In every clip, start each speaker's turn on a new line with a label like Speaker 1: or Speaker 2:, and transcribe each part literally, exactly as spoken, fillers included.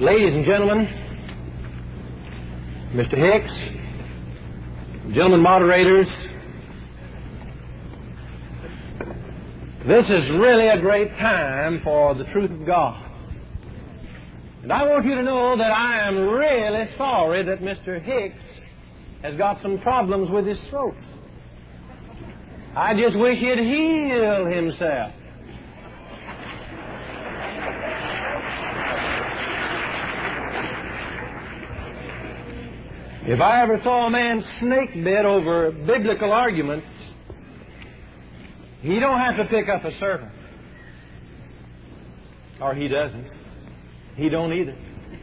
Speaker 1: Ladies and gentlemen, Mister Hicks, gentlemen moderators, this is really a great time for the truth of God. And I want you to know that I am really sorry that Mister Hicks has got some problems with his throat. I just wish he'd heal himself. If I ever saw a man snake bit over biblical arguments, he don't have to pick up a servant. Or he doesn't. He don't either.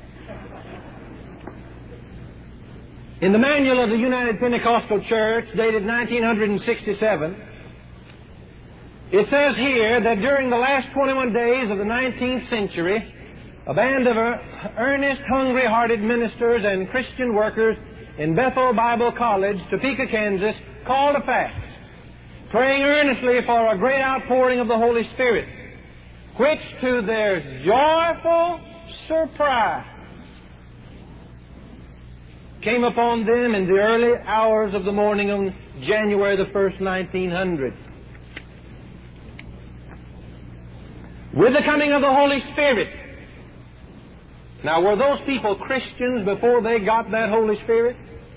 Speaker 1: In the manual of the United Pentecostal Church, dated nineteen sixty-seven, it says here that during the last twenty-one days of the nineteenth century, a band of earnest, hungry-hearted ministers and Christian workers in Bethel Bible College, Topeka, Kansas, called a fast, praying earnestly for a great outpouring of the Holy Spirit, which to their joyful surprise came upon them in the early hours of the morning on January the first, nineteen hundred. With the coming of the Holy Spirit. Now, were those people Christians before they got that Holy Spirit?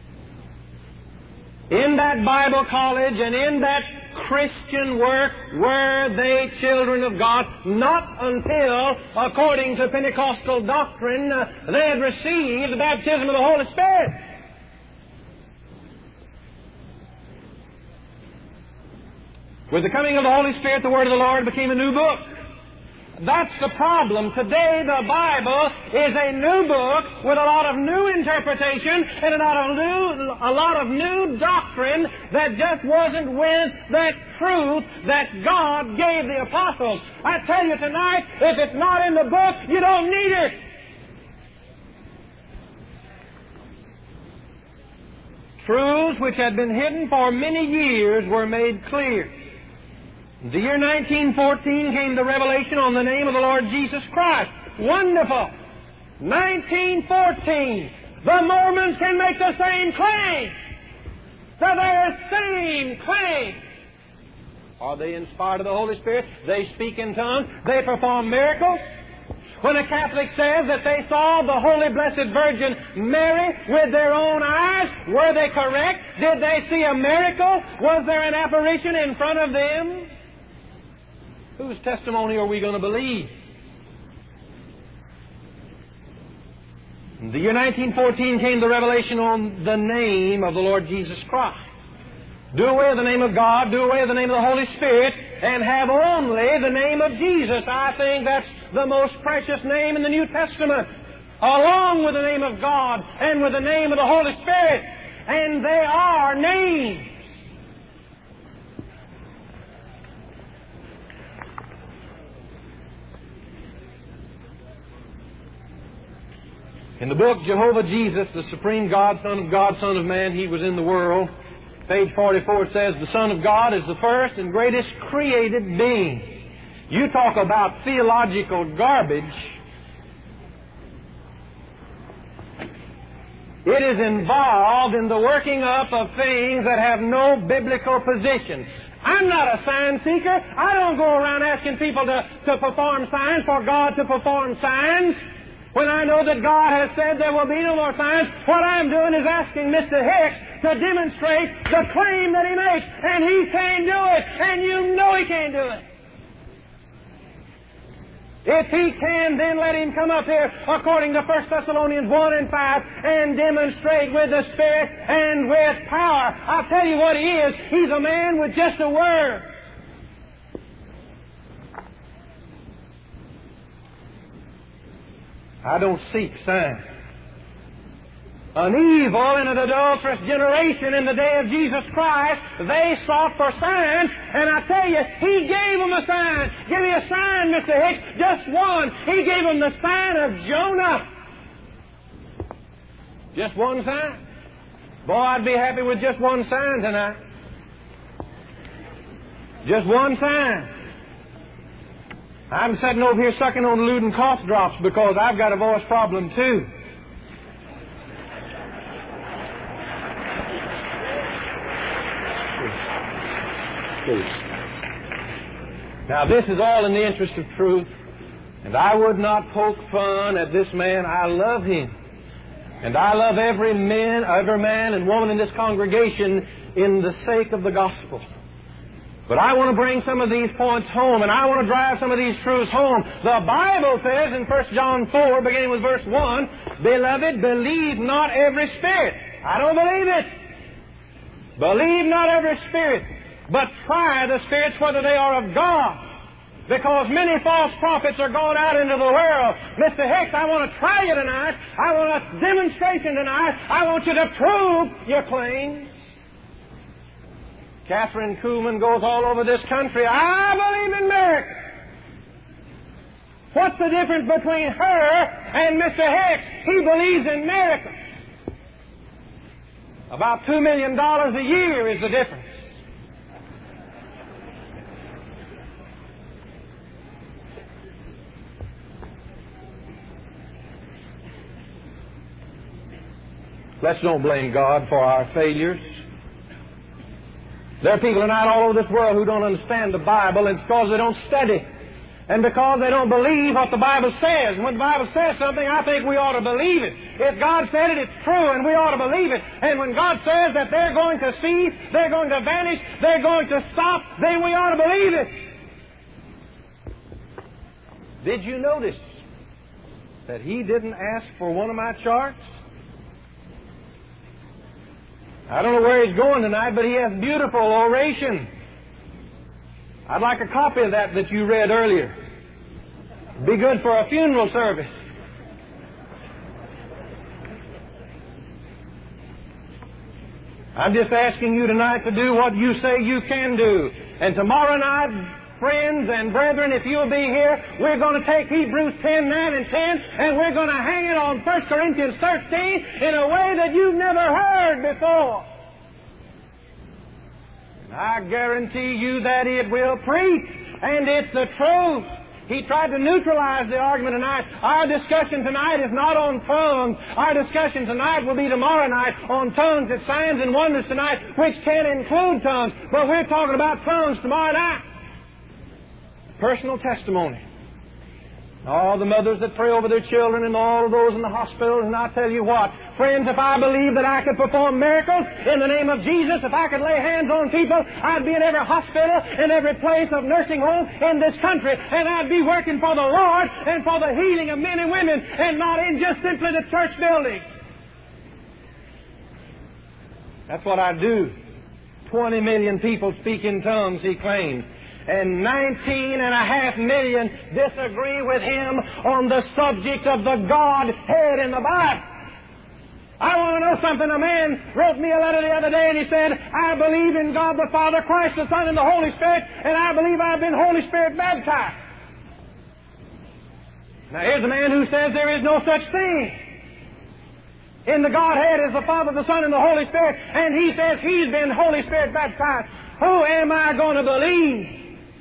Speaker 1: In that Bible college and in that Christian work, were they children of God? Not until, according to Pentecostal doctrine, uh, they had received the baptism of the Holy Spirit. With the coming of the Holy Spirit, the Word of the Lord became a new book. That's the problem. Today, the Bible is a new book with a lot of new interpretation and a lot of new, a lot of new doctrine that just wasn't with that truth that God gave the apostles. I tell you tonight, if it's not in the book, you don't need it. Truths which had been hidden for many years were made clear. In the year nineteen fourteen came the revelation on the name of the Lord Jesus Christ. Wonderful! nineteen fourteen. The Mormons can make the same claim. The very same claim. Are they inspired of the Holy Spirit? They speak in tongues. They perform miracles. When a Catholic says that they saw the Holy Blessed Virgin Mary with their own eyes, were they correct? Did they see a miracle? Was there an apparition in front of them? Whose testimony are we going to believe? In the year nineteen fourteen came the revelation on the name of the Lord Jesus Christ. Do away with the name of God, do away with the name of the Holy Spirit, and have only the name of Jesus. I think that's the most precious name in the New Testament, along with the name of God and with the name of the Holy Spirit. And they are names. In the book Jehovah Jesus, the Supreme God, Son of God, Son of Man, He was in the world. Page forty-four says, the Son of God is the first and greatest created being. You talk about theological garbage. It is involved in the working up of things that have no biblical position. I'm not a sign seeker. I don't go around asking people to, to perform signs for God to perform signs. When I know that God has said there will be no more signs, what I'm doing is asking Mister Hicks to demonstrate the claim that he makes. And he can do it. And you know he can do it. If he can, then let him come up here according to First Thessalonians one and five and demonstrate with the Spirit and with power. I'll tell you what he is. He's a man with just a word. I don't seek signs. An evil and an adulterous generation in the day of Jesus Christ, they sought for signs, and I tell you, He gave them a sign. Give me a sign, Mister Hicks, just one. He gave them the sign of Jonah. Just one sign. Boy, I'd be happy with just one sign tonight. Just one sign. I'm sitting over here sucking on Luden cough drops because I've got a voice problem too. Please. Now this is all in the interest of truth, and I would not poke fun at this man. I love him. And I love every man, every man and woman in this congregation in the sake of the gospel. But I want to bring some of these points home, and I want to drive some of these truths home. The Bible says in First John four, beginning with verse one, Beloved, believe not every spirit. I don't believe it. Believe not every spirit, but try the spirits whether they are of God. Because many false prophets are going out into the world. Mister Hicks, I want to try you tonight. I want a demonstration tonight. I want you to prove your claims. Catherine Kuhlman goes all over this country. I believe in miracles. What's the difference between her and Mister Hicks? He believes in miracles. About two million dollars a year is the difference. Let's don't blame God for our failures. There are people tonight all over this world who don't understand the Bible, and it's because they don't study. And because they don't believe what the Bible says. And when the Bible says something, I think we ought to believe it. If God said it, it's true, and we ought to believe it. And when God says that they're going to cease, they're going to vanish, they're going to stop, then we ought to believe it. Did you notice that he didn't ask for one of my charts? I don't know where he's going tonight, but he has beautiful oration. I'd like a copy of that that you read earlier. Be good for a funeral service. I'm just asking you tonight to do what you say you can do. And tomorrow night, friends and brethren, if you'll be here, we're going to take Hebrews ten, nine, and ten, and we're going to hang it on First Corinthians thirteen in a way that you've never heard before. And I guarantee you that it will preach, and it's the truth. He tried to neutralize the argument tonight. Our discussion tonight is not on tongues. Our discussion tonight will be tomorrow night on tongues. It's signs and wonders tonight, which can include tongues. But we're talking about tongues tomorrow night. Personal testimony. All the mothers that pray over their children and all of those in the hospitals, and I tell you what, friends, if I believed that I could perform miracles in the name of Jesus, if I could lay hands on people, I'd be in every hospital, in every place of nursing home in this country, and I'd be working for the Lord and for the healing of men and women, and not in just simply the church building. That's what I do. Twenty million people speak in tongues, he claims. And nineteen and a half million disagree with him on the subject of the Godhead in the Bible. I want to know something. A man wrote me a letter the other day and he said, I believe in God the Father, Christ the Son, and the Holy Spirit, and I believe I've been Holy Spirit baptized. Now here's a man who says there is no such thing in the Godhead as the Father, the Son, and the Holy Spirit, and he says he's been Holy Spirit baptized. Who am I going to believe?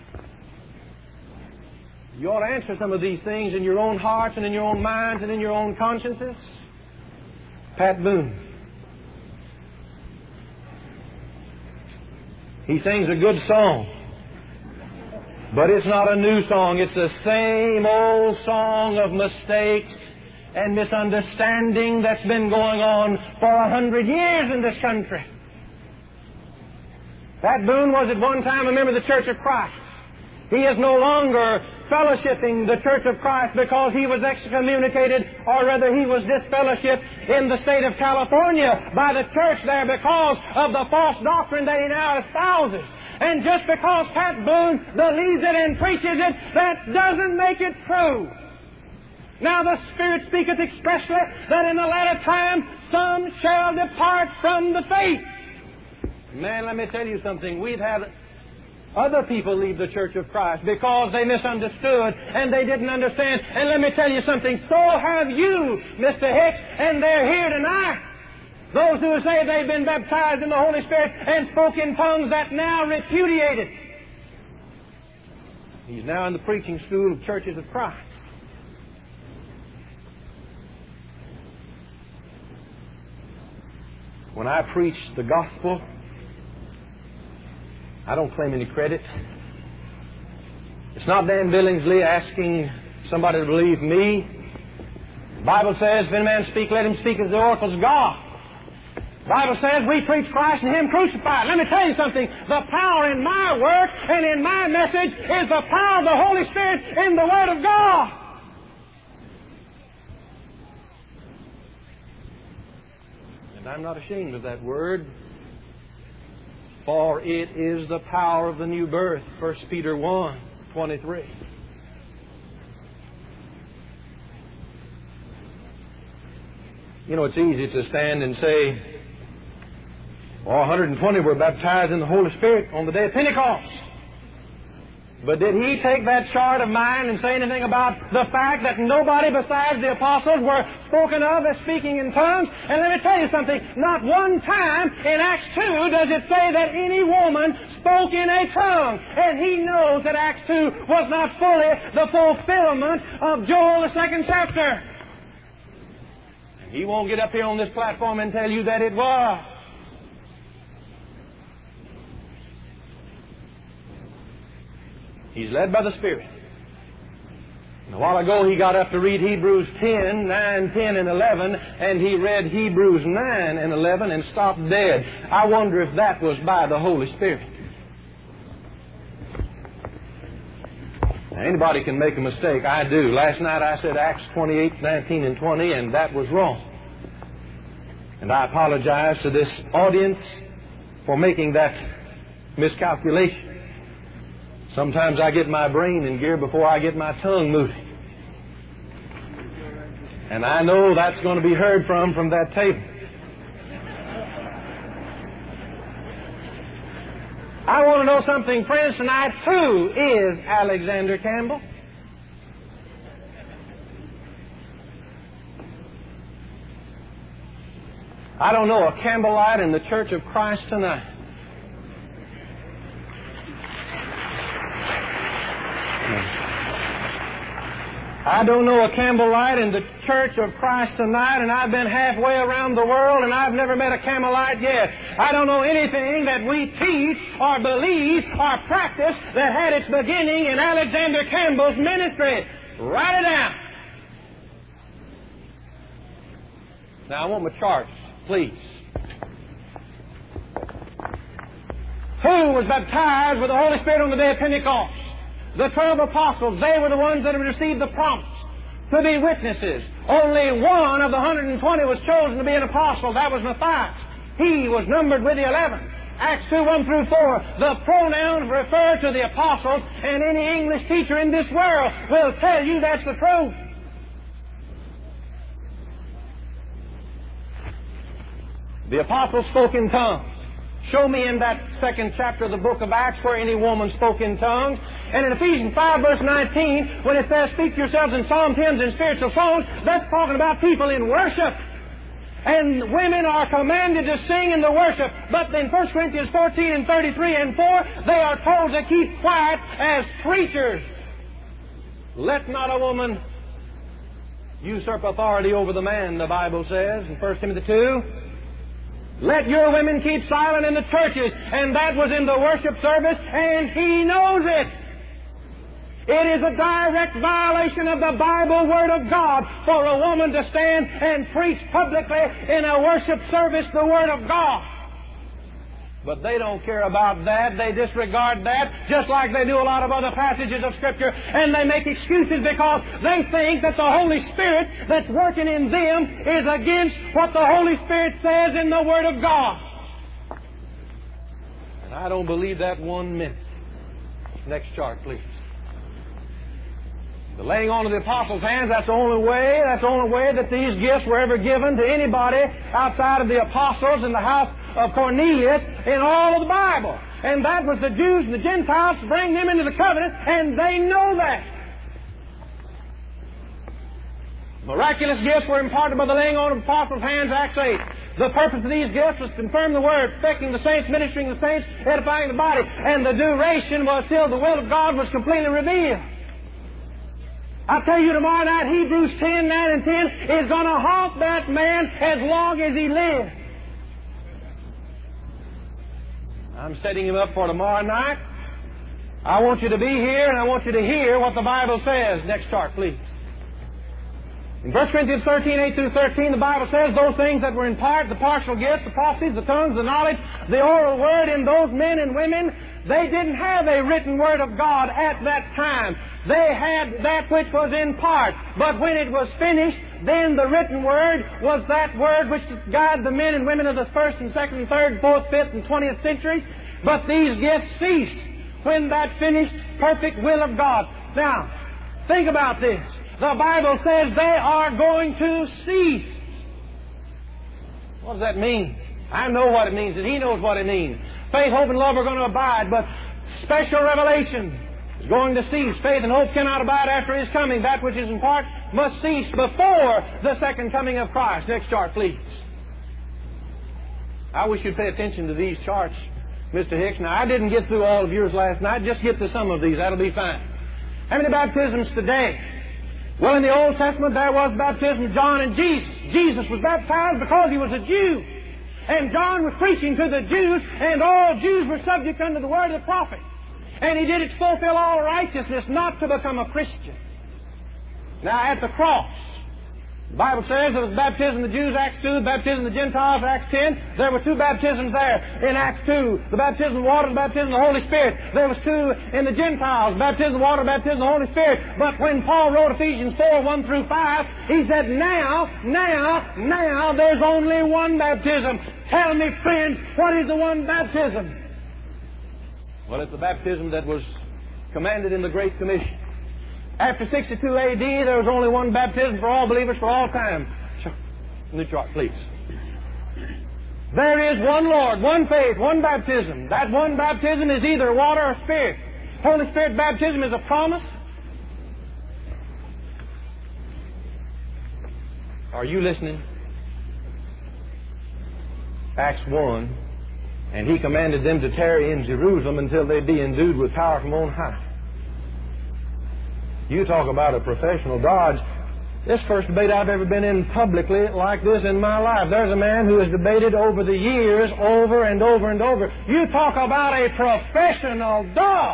Speaker 1: You ought to answer some of these things in your own hearts and in your own minds and in your own consciences. Pat Boone. He sings a good song, but it's not a new song. It's the same old song of mistakes and misunderstanding that's been going on for a hundred years in this country. Pat Boone was at one time a member of the Church of Christ. He is no longer fellowshipping the Church of Christ because he was excommunicated, or rather he was disfellowshipped in the state of California by the church there because of the false doctrine that he now espouses. And just because Pat Boone believes it and preaches it, that doesn't make it true. Now the Spirit speaketh expressly that in the latter time some shall depart from the faith. Man, let me tell you something. We've had other people leave the Church of Christ because they misunderstood and they didn't understand. And let me tell you something. So have you, Mister Hicks, and they're here tonight. Those who say they've been baptized in the Holy Spirit and spoke in tongues that now repudiate it. He's now in the preaching school of Churches of Christ. When I preach the gospel, I don't claim any credit. It's not Dan Billingsley asking somebody to believe me. The Bible says, if any man speak, let him speak as the oracles of God. The Bible says we preach Christ and Him crucified. Let me tell you something. The power in my work and in my message is the power of the Holy Spirit in the Word of God. And I'm not ashamed of that Word, for it is the power of the new birth. First Peter one twenty-three. You know, it's easy to stand and say, well, one hundred twenty were baptized in the Holy Spirit on the day of Pentecost. But did he take that chart of mine and say anything about the fact that nobody besides the apostles were spoken of as speaking in tongues? And let me tell you something, not one time in Acts two does it say that any woman spoke in a tongue. And he knows that Acts two was not fully the fulfillment of Joel, the second chapter. And he won't get up here on this platform and tell you that it was. He's led by the Spirit. And a while ago he got up to read Hebrews ten, nine, ten, and eleven, and he read Hebrews nine and eleven and stopped dead. I wonder if that was by the Holy Spirit. Now, anybody can make a mistake. I do. Last night I said Acts twenty-eight, nineteen, and twenty, and that was wrong. And I apologize to this audience for making that miscalculation. Sometimes I get my brain in gear before I get my tongue moving. And I know that's going to be heard from from that table. I want to know something, friends, tonight. Who is Alexander Campbell? I don't know a Campbellite in the Church of Christ tonight. I don't know a Campbellite in the Church of Christ tonight, and I've been halfway around the world, and I've never met a Campbellite yet. I don't know anything that we teach or believe or practice that had its beginning in Alexander Campbell's ministry. Write it down. Now, I want my charts, please. Who was baptized with the Holy Spirit on the day of Pentecost? The twelve apostles. They were the ones that had received the promise to be witnesses. Only one of the one hundred twenty was chosen to be an apostle. That was Matthias. He was numbered with the eleven. Acts two, one through four. The pronouns refer to the apostles, and any English teacher in this world will tell you that's the truth. The apostles spoke in tongues. Show me in that second chapter of the book of Acts where any woman spoke in tongues. And in Ephesians five, verse nineteen, when it says, speak to yourselves in psalms, hymns, and spiritual songs, that's talking about people in worship. And women are commanded to sing in the worship. But in First Corinthians fourteen and thirty-three and four, they are told to keep quiet as preachers. Let not a woman usurp authority over the man, the Bible says in First Timothy two. Let your women keep silent in the churches. And that was in the worship service, and he knows it. It is a direct violation of the Bible Word of God for a woman to stand and preach publicly in a worship service the Word of God. But they don't care about that. They disregard that, just like they do a lot of other passages of Scripture. And they make excuses because they think that the Holy Spirit that's working in them is against what the Holy Spirit says in the Word of God. And I don't believe that one minute. Next chart, please. The laying on of the apostles' hands, that's the only way, that's the only way that these gifts were ever given to anybody outside of the apostles in the house of Cornelius in all of the Bible. And that was the Jews and the Gentiles to bring them into the covenant, and they know that. Miraculous gifts were imparted by the laying on of the apostles' hands, Acts eight. The purpose of these gifts was to confirm the Word, perfecting the saints, ministering the saints, edifying the body. And the duration was till the will of God was completely revealed. I'll tell you tomorrow night, Hebrews ten, nine, and ten is going to haunt that man as long as he lives. I'm setting him up for tomorrow night. I want you to be here, and I want you to hear what the Bible says. Next chart, please. In First Corinthians thirteen, eight through thirteen, the Bible says those things that were in part, the partial gifts, the prophecies, the tongues, the knowledge, the oral word, in those men and women, they didn't have a written word of God at that time. They had that which was in part. But when it was finished, then the written word was that word which guided the men and women of the first and second and third and fourth, fifth and twentieth centuries. But these gifts ceased when that finished perfect will of God. Now, think about this. The Bible says they are going to cease. What does that mean? I know what it means, and He knows what it means. Faith, hope, and love are going to abide, but special revelation is going to cease. Faith and hope cannot abide after His coming. That which is in part must cease before the second coming of Christ. Next chart, please. I wish you'd pay attention to these charts, Mister Hicks. Now, I didn't get through all of yours last night. Just get to some of these. That'll be fine. How many baptisms today? Well, in the Old Testament, there was baptism of John and Jesus. Jesus was baptized because he was a Jew. And John was preaching to the Jews, and all Jews were subject unto the word of the prophet. And he did it to fulfill all righteousness, not to become a Christian. Now, at the cross, the Bible says there was baptism of the Jews, Acts two, baptism of the Gentiles, Acts ten. There were two baptisms there in Acts two. The baptism of water and the baptism of the Holy Spirit. There was two in the Gentiles, baptism of water and baptism of the Holy Spirit. But when Paul wrote Ephesians four, one through five, he said, now, now, now, there's only one baptism. Tell me, friends, what is the one baptism? Well, it's the baptism that was commanded in the Great Commission. After sixty-two A D, there was only one baptism for all believers for all time. New chart, please. There is one Lord, one faith, one baptism. That one baptism is either water or Spirit. Holy Spirit baptism is a promise. Are you listening? Acts one, and He commanded them to tarry in Jerusalem until they be endued with power from on high. You talk about a professional dodge. This first debate I've ever been in publicly like this in my life. There's a man who has debated over the years, over and over and over. You talk about a professional dodge.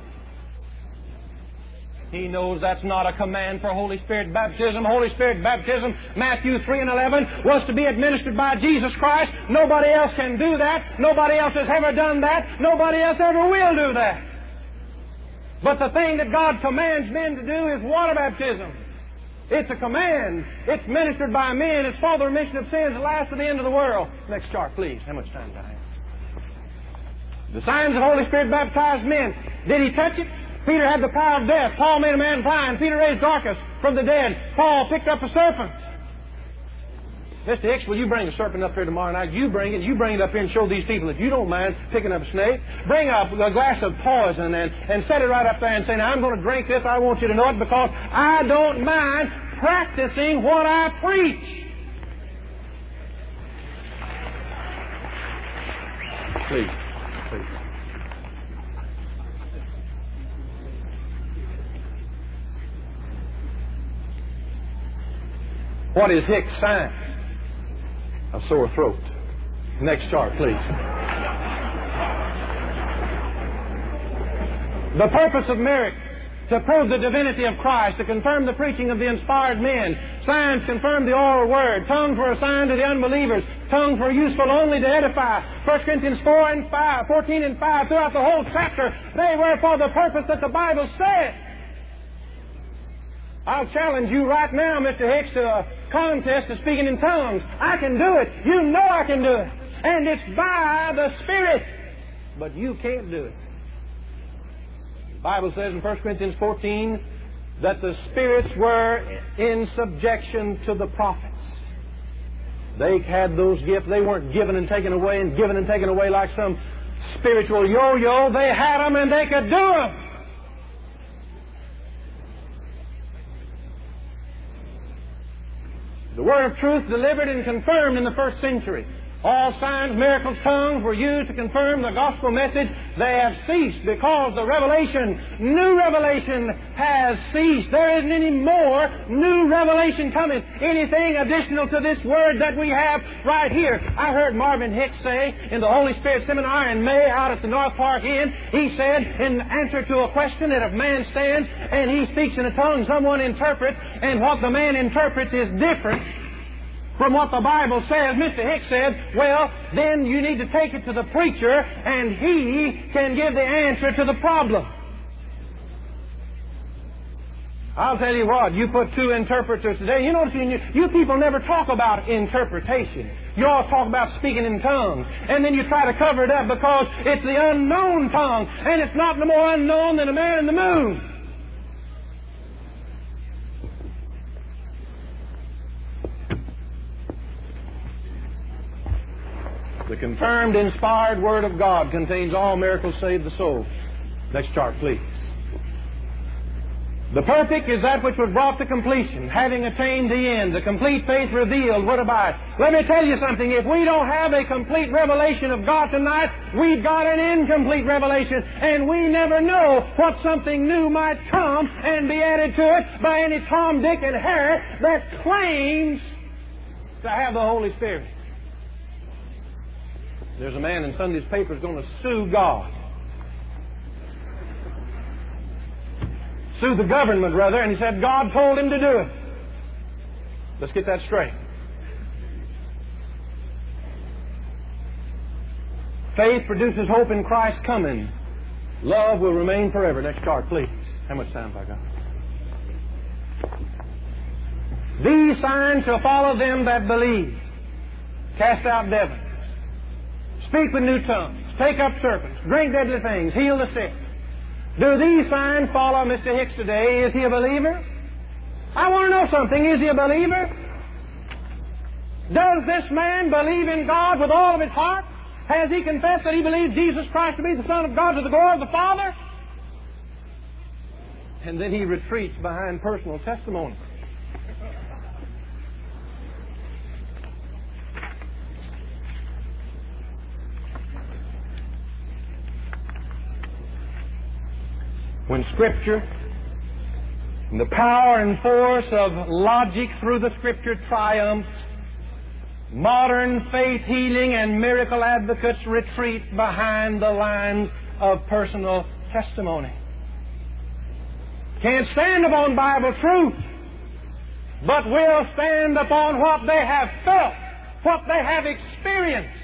Speaker 1: He knows that's not a command for Holy Spirit baptism. Holy Spirit baptism, Matthew three and eleven, was to be administered by Jesus Christ. Nobody else can do that. Nobody else has ever done that. Nobody else ever will do that. But the thing that God commands men to do is water baptism. It's a command. It's ministered by men. It's for the remission of sins that last to the end of the world. Next chart, please. How much time do I have? The signs of the Holy Spirit baptized men. Did He touch it? Peter had the power of death. Paul made a man blind. Peter raised Dorcas from the dead. Paul picked up a serpent. Mister Hicks, will you bring a serpent up here tomorrow night? You bring it. You bring it up here and show these people, if you don't mind picking up a snake, bring up a glass of poison and, and set it right up there and say, now I'm going to drink this. I want you to know it because I don't mind practicing what I preach. Please. Please. What is Hicks' sign? A sore throat. Next chart, please. The purpose of miracles, to prove the divinity of Christ, to confirm the preaching of the inspired men. Signs confirm the oral word. Tongues were a sign to the unbelievers. Tongues were useful only to edify. First Corinthians four and five, fourteen and five, throughout the whole chapter, they were for the purpose that the Bible said. I'll challenge you right now, Mister Hicks, to a contest of speaking in tongues. I can do it. You know I can do it. And it's by the Spirit. But you can't do it. The Bible says in First Corinthians fourteen that the spirits were in subjection to the prophets. They had those gifts. They weren't given and taken away and given and taken away like some spiritual yo-yo. They had them and they could do them. The word of truth delivered and confirmed in the first century. All signs, miracles, tongues were used to confirm the gospel message. They have ceased because the revelation, new revelation has ceased. There isn't any more new revelation coming. Anything additional to this word that we have right here. I heard Marvin Hicks say in the Holy Spirit Seminar in May out at the North Park Inn, he said in answer to a question that if man stands and he speaks in a tongue, someone interprets, and what the man interprets is different from what the Bible says. Mister Hicks said, well, then you need to take it to the preacher and he can give the answer to the problem. I'll tell you what, you put two interpreters today, you notice you, you people never talk about interpretation. You all talk about speaking in tongues. And then you try to cover it up because it's the unknown tongue. And it's not no more unknown than a man in the moon. The confirmed, inspired Word of God contains all miracles save the soul. Next chart, please. The perfect is that which was brought to completion, having attained the end. The complete faith revealed would abide. Let me tell you something. If we don't have a complete revelation of God tonight, we've got an incomplete revelation. And we never know what something new might come and be added to it by any Tom, Dick, and Harry that claims to have the Holy Spirit. There's a man in Sunday's paper who's going to sue God. Sue the government, rather, and he said God told him to do it. Let's get that straight. Faith produces hope in Christ's coming. Love will remain forever. Next chart, please. How much time have I got? These signs shall follow them that believe. Cast out devils. Speak with new tongues. Take up serpents. Drink deadly things. Heal the sick. Do these signs follow Mister Hicks today? Is he a believer? I want to know something. Is he a believer? Does this man believe in God with all of his heart? Has he confessed that he believes Jesus Christ to be the Son of God to the glory of the Father? And then he retreats behind personal testimony. When Scripture and the power and force of logic through the Scripture triumphs, modern faith healing and miracle advocates retreat behind the lines of personal testimony. Can't stand upon Bible truth, but will stand upon what they have felt, what they have experienced.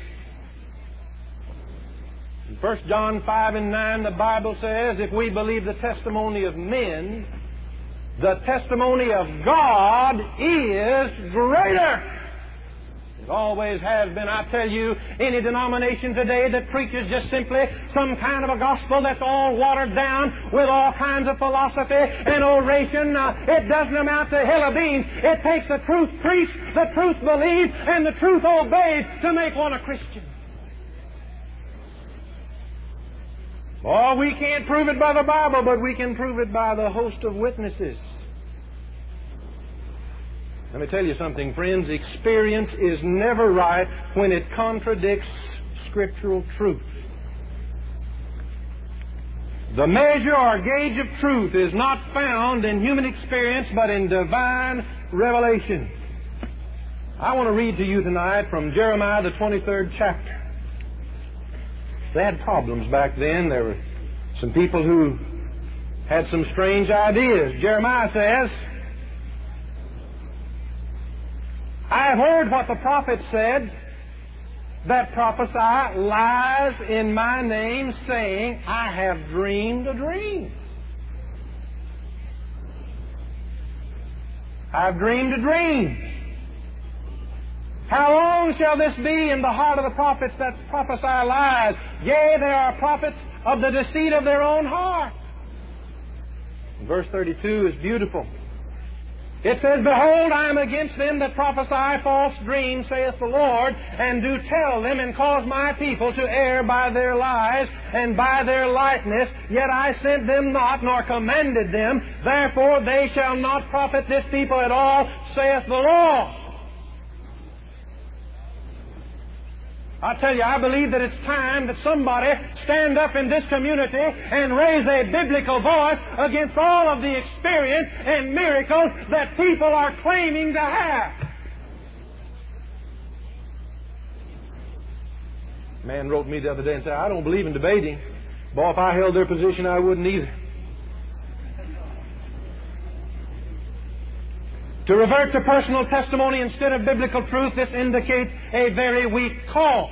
Speaker 1: In First John five and nine, the Bible says, if we believe the testimony of men, the testimony of God is greater. It always has been. I tell you, any denomination today that preaches just simply some kind of a gospel that's all watered down with all kinds of philosophy and oration, uh, it doesn't amount to hill of beans. It takes the truth preached, the truth believed, and the truth obeyed to make one a Christian. Oh, we can't prove it by the Bible, but we can prove it by the host of witnesses. Let me tell you something, friends. Experience is never right when it contradicts scriptural truth. The measure or gauge of truth is not found in human experience, but in divine revelation. I want to read to you tonight from Jeremiah, the twenty-third chapter. They had problems back then. There were some people who had some strange ideas. Jeremiah says, I have heard what the prophets said that prophesy lies in my name, saying, I have dreamed a dream. I've dreamed a dream. How long shall this be in the heart of the prophets that prophesy lies? Yea, they are prophets of the deceit of their own heart. Verse thirty-two is beautiful. It says, Behold, I am against them that prophesy false dreams, saith the Lord, and do tell them, and cause my people to err by their lies, and by their likeness. Yet I sent them not, nor commanded them. Therefore they shall not profit this people at all, saith the Lord. I tell you, I believe that it's time that somebody stand up in this community and raise a biblical voice against all of the experience and miracles that people are claiming to have. A man wrote me the other day and said, I don't believe in debating. Boy, if I held their position, I wouldn't either. To revert to personal testimony instead of biblical truth, this indicates a very weak cause.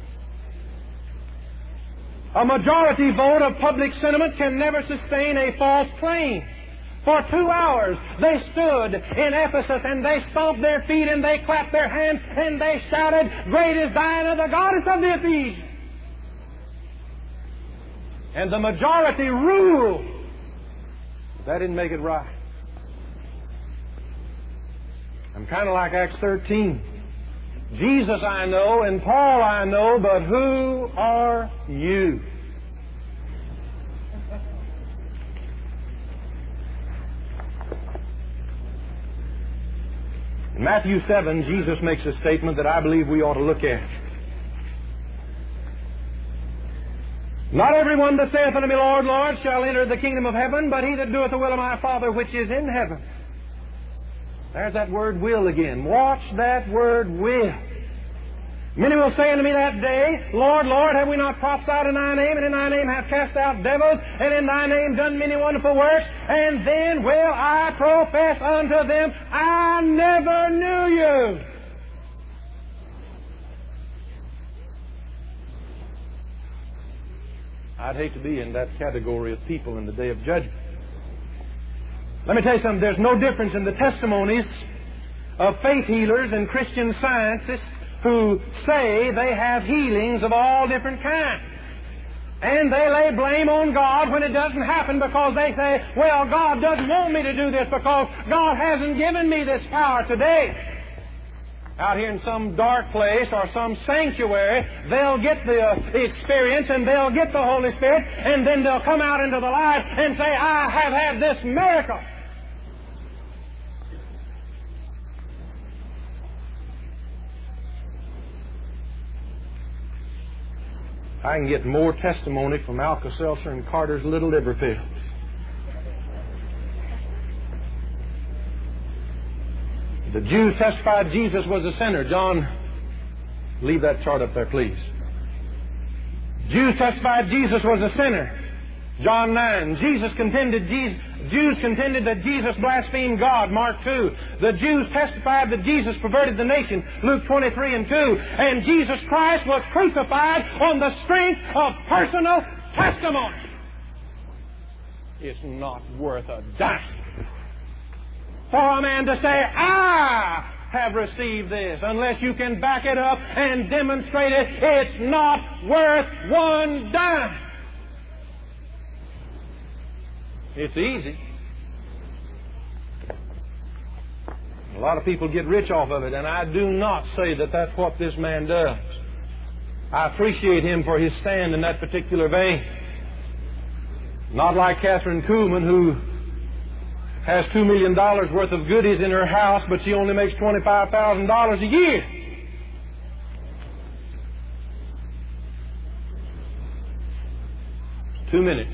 Speaker 1: A majority vote of public sentiment can never sustain a false claim. For two hours they stood in Ephesus and they stomped their feet and they clapped their hands and they shouted, "Great is Diana, the goddess of the Ephesians." And the majority ruled. That didn't make it right. I'm kind of like Acts thirteen. Jesus I know and Paul I know, but who are you? In Matthew seven, Jesus makes a statement that I believe we ought to look at. Not everyone that saith unto me, Lord, Lord, shall enter the kingdom of heaven, but he that doeth the will of my Father which is in heaven. There's that word will again. Watch that word will. Many will say unto me that day, Lord, Lord, have we not prophesied in thy name, and in thy name have cast out devils, and in thy name done many wonderful works? And then will I profess unto them, I never knew you. I'd hate to be in that category of people in the day of judgment. Let me tell you something. There's no difference in the testimonies of faith healers and Christian scientists who say they have healings of all different kinds. And they lay blame on God when it doesn't happen because they say, well, God doesn't want me to do this because God hasn't given me this power today. Out here in some dark place or some sanctuary, they'll get the, uh, the experience and they'll get the Holy Spirit, and then they'll come out into the light and say, I have had this miracle. I can get more testimony from Alka-Seltzer and Carter's Little Liver Pills. The Jews testified Jesus was a sinner. John, leave that chart up there, please. Jews testified Jesus was a sinner. John nine. Jesus contended, Jesus, Jews contended that Jesus blasphemed God. Mark two. The Jews testified that Jesus perverted the nation. Luke twenty-three and two. And Jesus Christ was crucified on the strength of personal testimony. It's not worth a dime for a man to say, I have received this. Unless you can back it up and demonstrate it, it's not worth one dime. It's easy. A lot of people get rich off of it, and I do not say that that's what this man does. I appreciate him for his stand in that particular vein. Not like Catherine Kuhlman, who has two million dollars worth of goodies in her house, but she only makes twenty-five thousand dollars a year. Two minutes.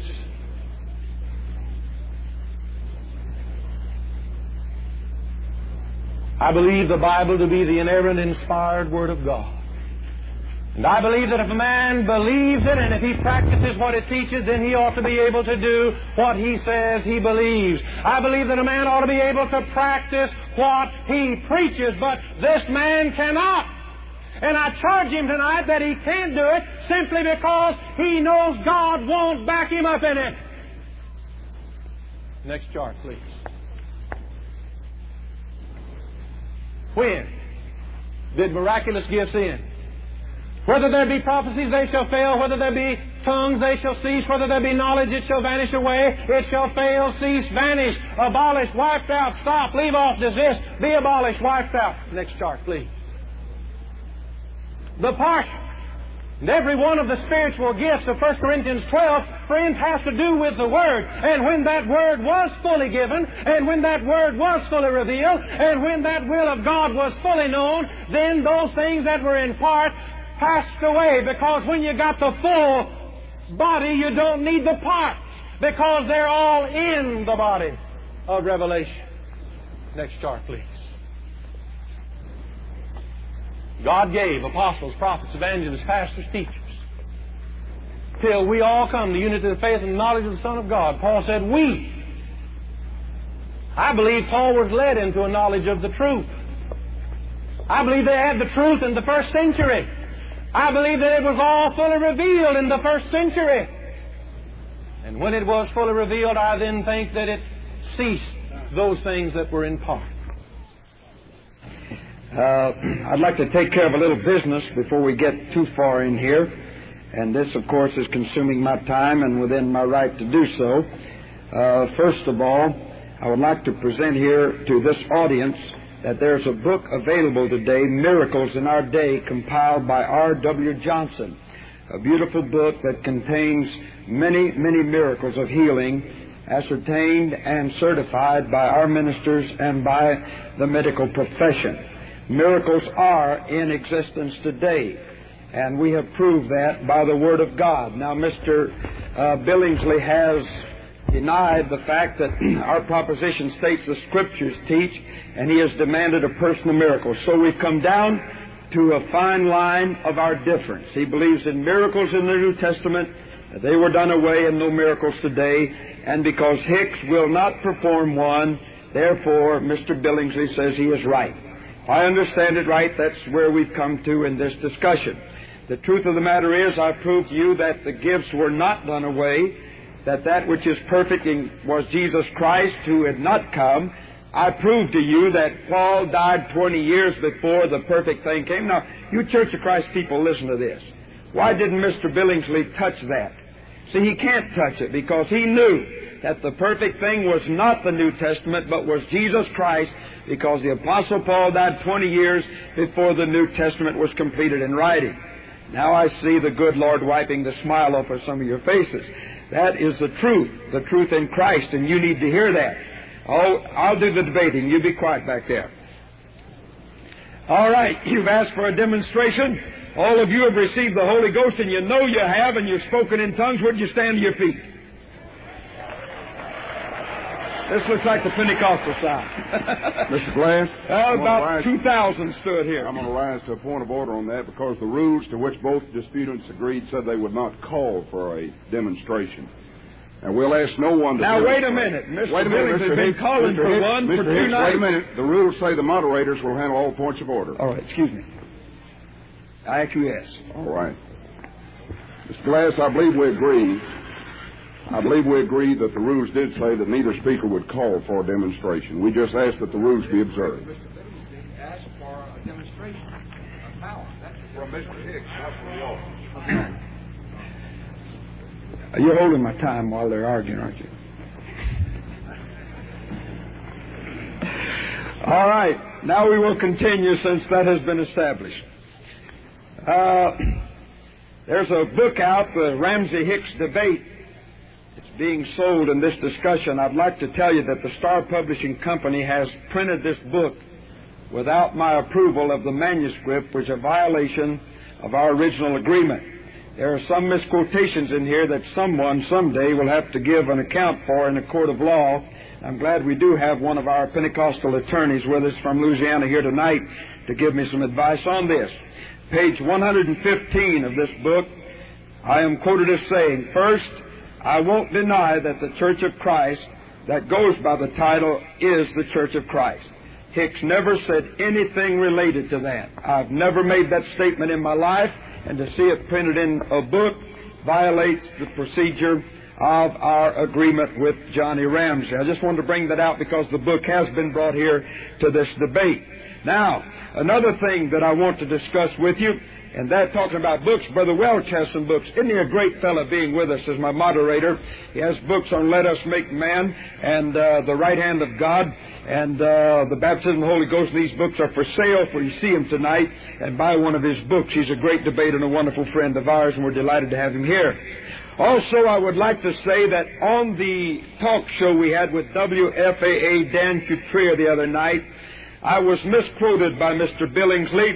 Speaker 1: I believe the Bible to be the inerrant, inspired Word of God. And I believe that if a man believes it and if he practices what it teaches, then he ought to be able to do what he says he believes. I believe that a man ought to be able to practice what he preaches, but this man cannot. And I charge him tonight that he can't do it simply because he knows God won't back him up in it. Next chart, please. When did miraculous gifts end? Whether there be prophecies, they shall fail. Whether there be tongues, they shall cease. Whether there be knowledge, it shall vanish away. It shall fail, cease, vanish, abolish, wiped out, stop, leave off, desist, be abolished, wiped out. Next chart, please. The partial. And every one of the spiritual gifts of First Corinthians twelve, friends, has to do with the Word. And when that Word was fully given, and when that Word was fully revealed, and when that will of God was fully known, then those things that were in part passed away, because when you got the full body, you don't need the parts, because they're all in the body of revelation. Next chart, please. God gave apostles, prophets, evangelists, pastors, teachers, till we all come to unity of the faith and the knowledge of the Son of God. Paul said, we. I believe Paul was led into a knowledge of the truth. I believe they had the truth in the first century. I believe that it was all fully revealed in the first century. And when it was fully revealed, I then think that it ceased those things that were in part.
Speaker 2: Uh, I'd like to take care of a little business before we get too far in here. And this, of course, is consuming my time and within my right to do so. Uh, first of all, I would like to present here to this audience that there's a book available today, Miracles in Our Day, compiled by R W Johnson. A beautiful book that contains many, many miracles of healing, ascertained and certified by our ministers and by the medical profession. Miracles are in existence today, and we have proved that by the Word of God. Now, Mister Uh, Billingsley has denied the fact that our proposition states the Scriptures teach, and he has demanded a personal miracle. So we've come down to a fine line of our difference. He believes in miracles in the New Testament. They were done away and no miracles today. And because Hicks will not perform one, therefore Mister Billingsley says he is right. If I understand it right, that's where we've come to in this discussion. The truth of the matter is, I proved to you that the gifts were not done away, that that which is perfect was Jesus Christ, who had not come. I proved to you that Paul died twenty years before the perfect thing came. Now, you Church of Christ people, listen to this. Why didn't Mister Billingsley touch that? See, he can't touch it because he knew that the perfect thing was not the New Testament, but was Jesus Christ, because the Apostle Paul died twenty years before the New Testament was completed in writing. Now I see the good Lord wiping the smile off of some of your faces. That is the truth, the truth in Christ, and you need to hear that. Oh, I'll do the debating. You be quiet back there. All right, you've asked for a demonstration. All of you have received the Holy Ghost, and you know you have, and you've spoken in tongues. Where'd you stand to your feet? This looks like the Pentecostal side.
Speaker 3: Mister Glass?
Speaker 2: Uh, about two thousand stood here.
Speaker 3: I'm going to rise to a point of order on that because the rules to which both disputants agreed said they would not call for a demonstration. And we'll ask no one to...
Speaker 2: Now, wait a minute. Mister
Speaker 3: Wait a minute,
Speaker 2: Billings
Speaker 3: Mister
Speaker 2: has been
Speaker 3: Hicks,
Speaker 2: calling
Speaker 3: Mister
Speaker 2: for
Speaker 3: Hicks,
Speaker 2: one
Speaker 3: Mister
Speaker 2: for two
Speaker 3: Hicks,
Speaker 2: nights.
Speaker 3: Wait a minute. The rules say the moderators will handle all points of order.
Speaker 2: All right, excuse me. I acquiesce.
Speaker 3: All right. Mister Glass, I believe we agree... I believe we agree that the rules did say that neither speaker would call for a demonstration. We just asked that the rules be observed.
Speaker 4: Mister Billingsley asked for a demonstration of power. That's from Mister Hicks, not from the office.
Speaker 2: You're holding my time while they're arguing, aren't you? All right. Now we will continue since that has been established. Uh, there's a book out, the Ramsey Hicks Debate. It's being sold in this discussion. I'd like to tell you that the Star Publishing Company has printed this book without my approval of the manuscript, which is a violation of our original agreement. There are some misquotations in here that someone someday will have to give an account for in a court of law. I'm glad we do have one of our Pentecostal attorneys with us from Louisiana here tonight to give me some advice on this. Page one hundred fifteen of this book, I am quoted as saying, first, I won't deny that the Church of Christ that goes by the title is the Church of Christ. Hicks never said anything related to that. I've never made that statement in my life, and to see it printed in a book violates the procedure of our agreement with Johnny Ramsey. I just wanted to bring that out because the book has been brought here to this debate. Now, another thing that I want to discuss with you, and that talking about books, Brother Welch has some books. Isn't he a great fellow being with us as my moderator? He has books on Let Us Make Man and uh, The Right Hand of God and uh, The Baptism of the Holy Ghost. These books are for sale, for you see him tonight, and buy one of his books. He's a great debater and a wonderful friend of ours, and we're delighted to have him here. Also, I would like to say that on the talk show we had with W F A A Dan Cutrier the other night, I was misquoted by Mister Billingsley,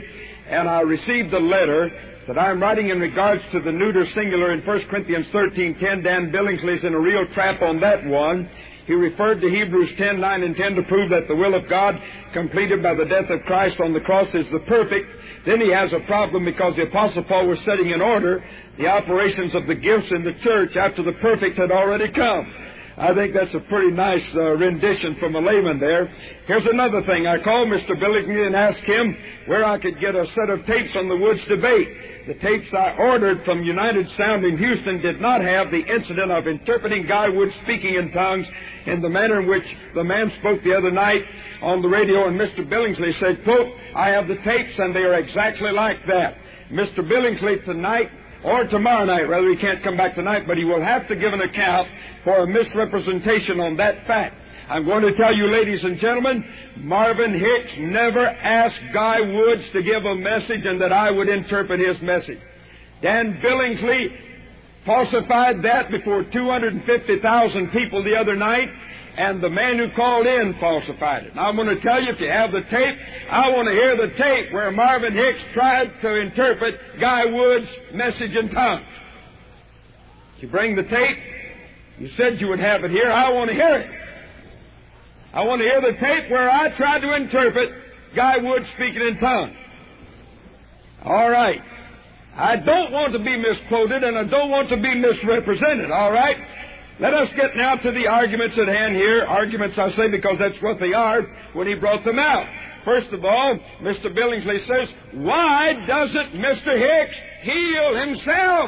Speaker 2: and I received a letter that I'm writing in regards to the neuter singular in First Corinthians thirteen ten. Dan Billingsley's in a real trap on that one. He referred to Hebrews ten nine and ten to prove that the will of God, completed by the death of Christ on the cross, is the perfect. Then he has a problem because the Apostle Paul was setting in order the operations of the gifts in the church after the perfect had already come. I think that's a pretty nice uh, rendition from a layman there. Here's another thing. I called Mister Billingsley and asked him where I could get a set of tapes on the Woods debate. The tapes I ordered from United Sound in Houston did not have the incident of interpreting Guy Wood speaking in tongues in the manner in which the man spoke the other night on the radio, and Mister Billingsley said, quote, I have the tapes and they are exactly like that. Mister Billingsley tonight, or tomorrow night, rather, he can't come back tonight, but he will have to give an account for a misrepresentation on that fact. I'm going to tell you, ladies and gentlemen, Marvin Hicks never asked Guy Woods to give a message and that I would interpret his message. Dan Billingsley falsified that before two hundred fifty thousand people the other night, and the man who called in falsified it. Now, I'm going to tell you, if you have the tape, I want to hear the tape where Marvin Hicks tried to interpret Guy Woods' message in tongues. You bring the tape. You said you would have it here. I want to hear it. I want to hear the tape where I tried to interpret Guy Woods speaking in tongues. All right. I don't want to be misquoted, and I don't want to be misrepresented. All right? Let us get now to the arguments at hand here. Arguments, I say, because that's what they are when he brought them out. First of all, Mister Billingsley says, why doesn't Mister Hicks heal himself?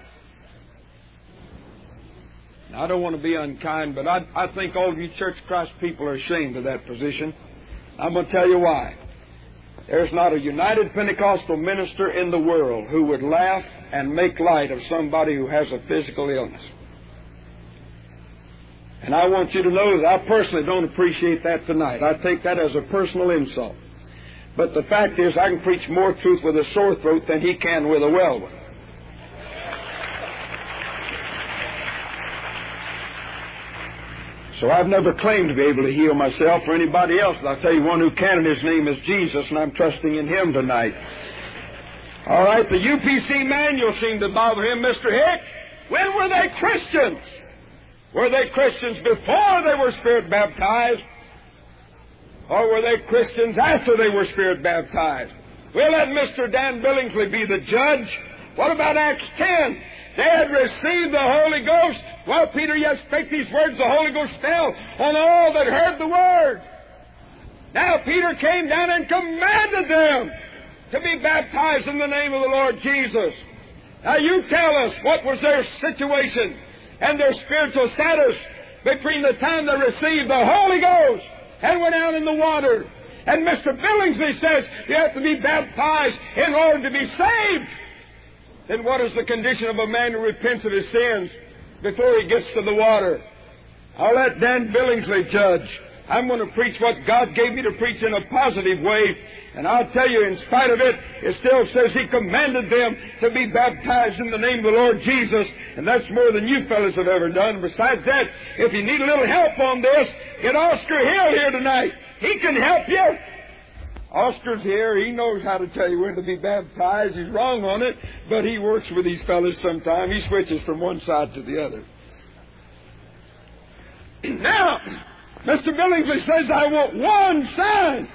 Speaker 2: Now, I don't want to be unkind, but I, I think all of you Church of Christ people are ashamed of that position. I'm going to tell you why. There's not a United Pentecostal minister in the world who would laugh and make light of somebody who has a physical illness. And I want you to know that I personally don't appreciate that tonight. I take that as a personal insult. But the fact is, I can preach more truth with a sore throat than he can with a well one. So I've never claimed to be able to heal myself or anybody else. And I'll tell you one who can, and his name is Jesus, and I'm trusting in him tonight. All right, the U P C manual seemed to bother him, Mister Hicks. When were they Christians? Were they Christians before they were Spirit baptized? Or were they Christians after they were Spirit baptized? We'll let Mister Dan Billingsley be the judge. What about Acts ten? They had received the Holy Ghost. While Peter yet spake these words, the Holy Ghost fell on all that heard the word. Now Peter came down and commanded them to be baptized in the name of the Lord Jesus. Now you tell us, what was their situation and their spiritual status between the time they received the Holy Ghost and went out in the water? And Mister Billingsley says you have to be baptized in order to be saved. Then what is the condition of a man who repents of his sins before he gets to the water? I'll let Dan Billingsley judge. I'm going to preach what God gave me to preach in a positive way. And I'll tell you, in spite of it, it still says he commanded them to be baptized in the name of the Lord Jesus. And that's more than you fellas have ever done. Besides that, if you need a little help on this, get Oscar Hill here tonight. He can help you. Oscar's here. He knows how to tell you when to be baptized. He's wrong on it, but he works with these fellas sometime. He switches from one side to the other. Now, Mister Billingsley says, I want one sign.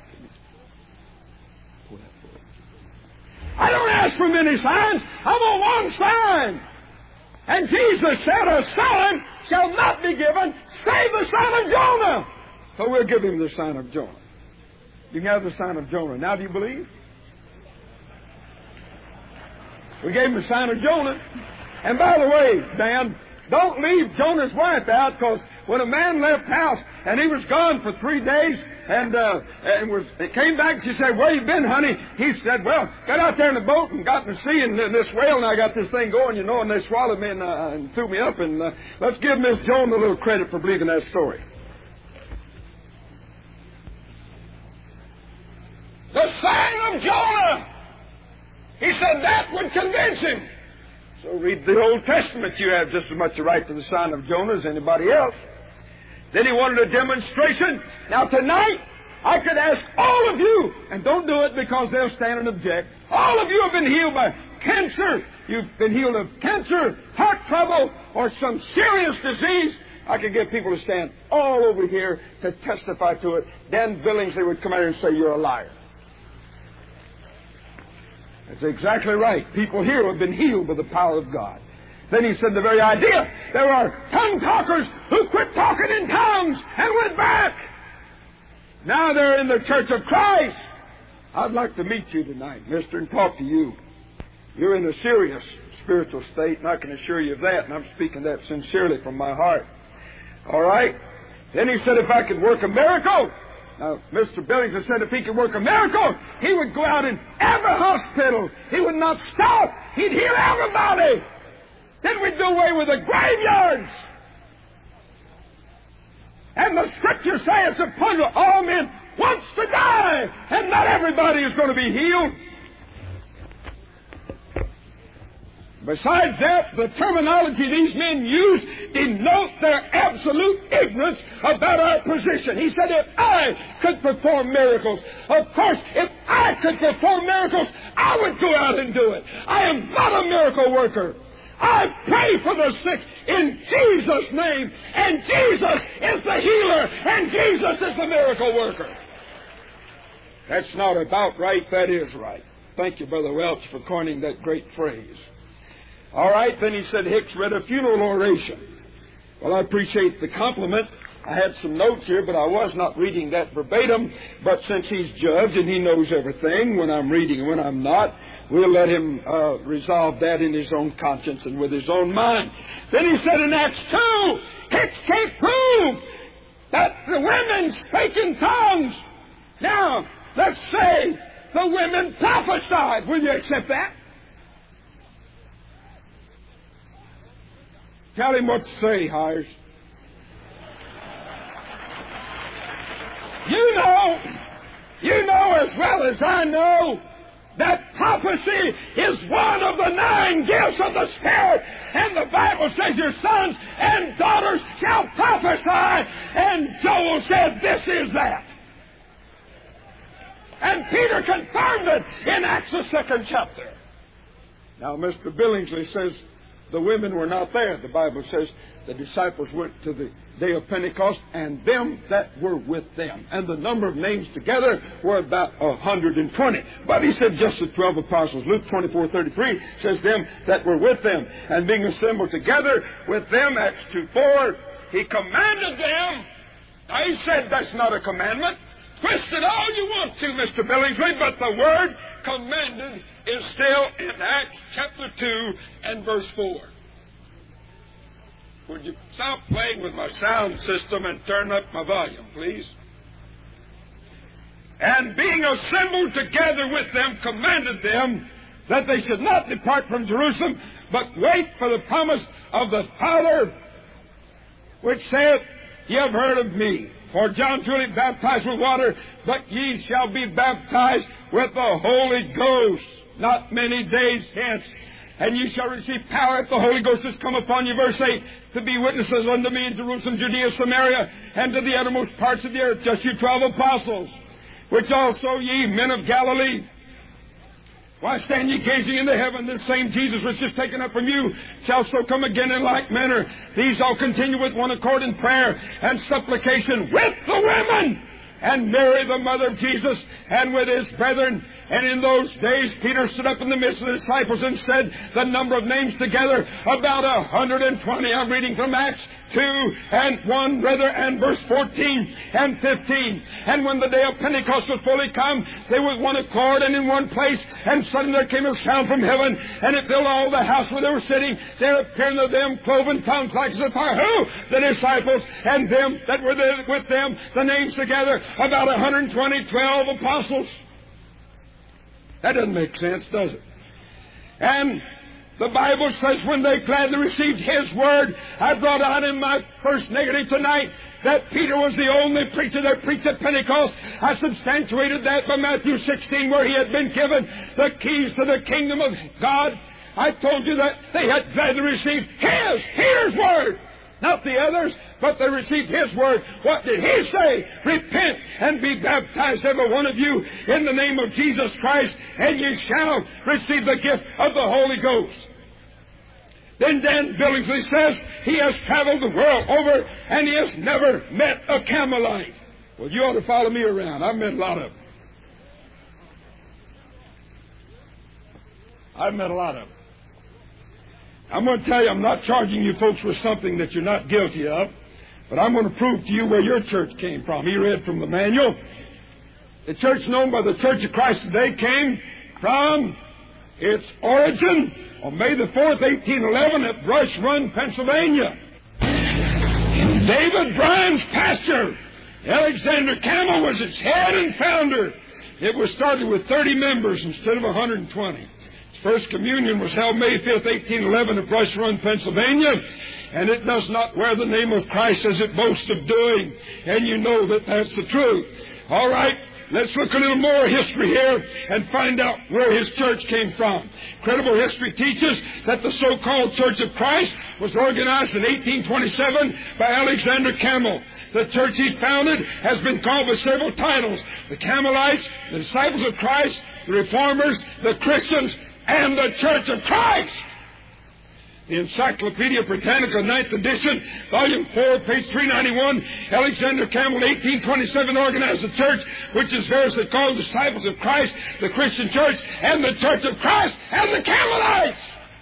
Speaker 2: I don't ask for many signs. I want one sign. And Jesus said, a sign shall not be given, save the sign of Jonah. So we'll give him the sign of Jonah. You can have the sign of Jonah. Now do you believe? We gave him the sign of Jonah. And by the way, Dan, don't leave Jonah's wife out, because when a man left house and he was gone for three days and uh, and was came back, she said, where you been, honey? He said, well, got out there in the boat and got to sea, and this whale, and I got this thing going, you know, and they swallowed me and, uh, and threw me up. And uh, let's give Miss Jonah a little credit for believing that story. The sign of Jonah. He said that would convince him. So read the Old Testament. You have just as much a right to the sign of Jonah as anybody else. Then he wanted a demonstration. Now tonight,
Speaker 3: I could ask all of you, and don't do it because they'll stand and object. All of you have been healed by cancer. You've been healed of cancer, heart trouble, or some serious disease. I could get people to stand all over here to testify to it. Dan Billingsley would come out here and say, you're a liar. That's exactly right. People here have been healed by the power of God. Then he said the very idea. There are tongue talkers who quit talking in tongues and went back. Now they're in the Church of Christ. I'd like to meet you tonight, mister, and talk to you. You're in a serious spiritual state, and I can assure you of that, and I'm speaking that sincerely from my heart. All right? Then he said if I could work a miracle. Now, Mister Billings said if he could work a miracle, he would go out in every hospital. He would not stop. He'd heal everybody. Then we'd do away with the graveyards. And the Scriptures say it's appointed all men wants to die, and not everybody is going to be healed. Besides that, the terminology these men use denote their absolute ignorance about our position. He said, if I could perform miracles, of course, if I could perform miracles, I would go out and do it. I am not a miracle worker. I pray for the sick in Jesus' name, and Jesus is the healer, and Jesus is the miracle worker. That's not about right, that is right. Thank you, Brother Welch, for coining that great phrase. All right, then he said Hicks read a funeral oration. Well, I appreciate the compliment. I had some notes here, but I was not reading that verbatim. But since he's judge and he knows everything when I'm reading and when I'm not, we'll let him uh, resolve that in his own conscience and with his own mind. Then he said in Acts two, Hicks can't prove that the women spake in tongues. Now, let's say the women prophesied. Will you accept that? Tell him what to say, Hires. You know, you know as well as I know that prophecy is one of the nine gifts of the Spirit. And the Bible says your sons and daughters shall prophesy. And Joel said this is that. And Peter confirmed it in Acts the second chapter. Now, Mister Billingsley says the women were not there. The Bible says the disciples went to the day of Pentecost, and them that were with them. And the number of names together were about one hundred twenty. But he said just the twelve apostles. Luke twenty-four thirty-three says them that were with them. And being assembled together with them, Acts two four, he commanded them. Now he said that's not a commandment. Twist it all you want to, Mister Billingsley, but the word commanded is still in Acts chapter two and verse four. Would you stop playing with my sound system and turn up my volume, please? And being assembled together with them, commanded them that they should not depart from Jerusalem, but wait for the promise of the Father, which saith, Ye have heard of me. For John truly baptized with water, but ye shall be baptized with the Holy Ghost not many days hence. And ye shall receive power if the Holy Ghost has come upon you. Verse eight, to be witnesses unto me in Jerusalem, Judea, Samaria, and to the uttermost parts of the earth. Just you twelve apostles, which also ye, men of Galilee. Why stand ye gazing into heaven? This same Jesus which is taken up from you shall so come again in like manner. These all continue with one accord in prayer and supplication with the women. And Mary, the mother of Jesus, and with his brethren. And in those days Peter stood up in the midst of the disciples and said the number of names together, about a hundred and twenty. I'm reading from Acts two and one, rather, and verse fourteen and fifteen. And when the day of Pentecost was fully come, they were with one accord and in one place. And suddenly there came a sound from heaven, and it filled all the house where they were sitting. There appeared unto them cloven tongues like as of fire. Who? The disciples, and them that were there with them, the names together, about one hundred twenty, twelve apostles. That doesn't make sense, does it? And the Bible says when they gladly received His word, I brought out in my first negative tonight that Peter was the only preacher that preached at Pentecost. I substantiated that by Matthew sixteen, where he had been given the keys to the kingdom of God. I told you that they had gladly received His, Peter's word. not the others, but they received His Word. What did He say? Repent and be baptized, every one of you, in the name of Jesus Christ, and you shall receive the gift of the Holy Ghost. Then Dan Billingsley says he has traveled the world over and he has never met a Campbellite. Well, you ought to follow me around. I've met a lot of them. I've met a lot of them. I'm going to tell you, I'm not charging you folks with something that you're not guilty of, but I'm going to prove to you where your church came from. He read from the manual. The church known by the Church of Christ today came from its origin on May the fourth, eighteen eleven, at Brush Run, Pennsylvania. David Bryan's pasture. Alexander Campbell was its head and founder. It was started with thirty members instead of one hundred twenty. Its first communion was held May fifth, eighteen eleven, at Brush Run, Pennsylvania. And it does not wear the name of Christ as it boasts of doing. And you know that that's the truth. All right. Let's look a little more history here and find out where his church came from. Credible history teaches that the so-called Church of Christ was organized in eighteen twenty-seven by Alexander Campbell. The church he founded has been called by several titles: the Campbellites, the Disciples of Christ, the Reformers, the Christians, and the Church of Christ. The Encyclopedia Britannica, ninth edition, volume four, page three ninety-one, Alexander Campbell, eighteen twenty-seven, organized the church, which is variously called Disciples of Christ, the Christian Church, and the Church of Christ, and the Campbellites.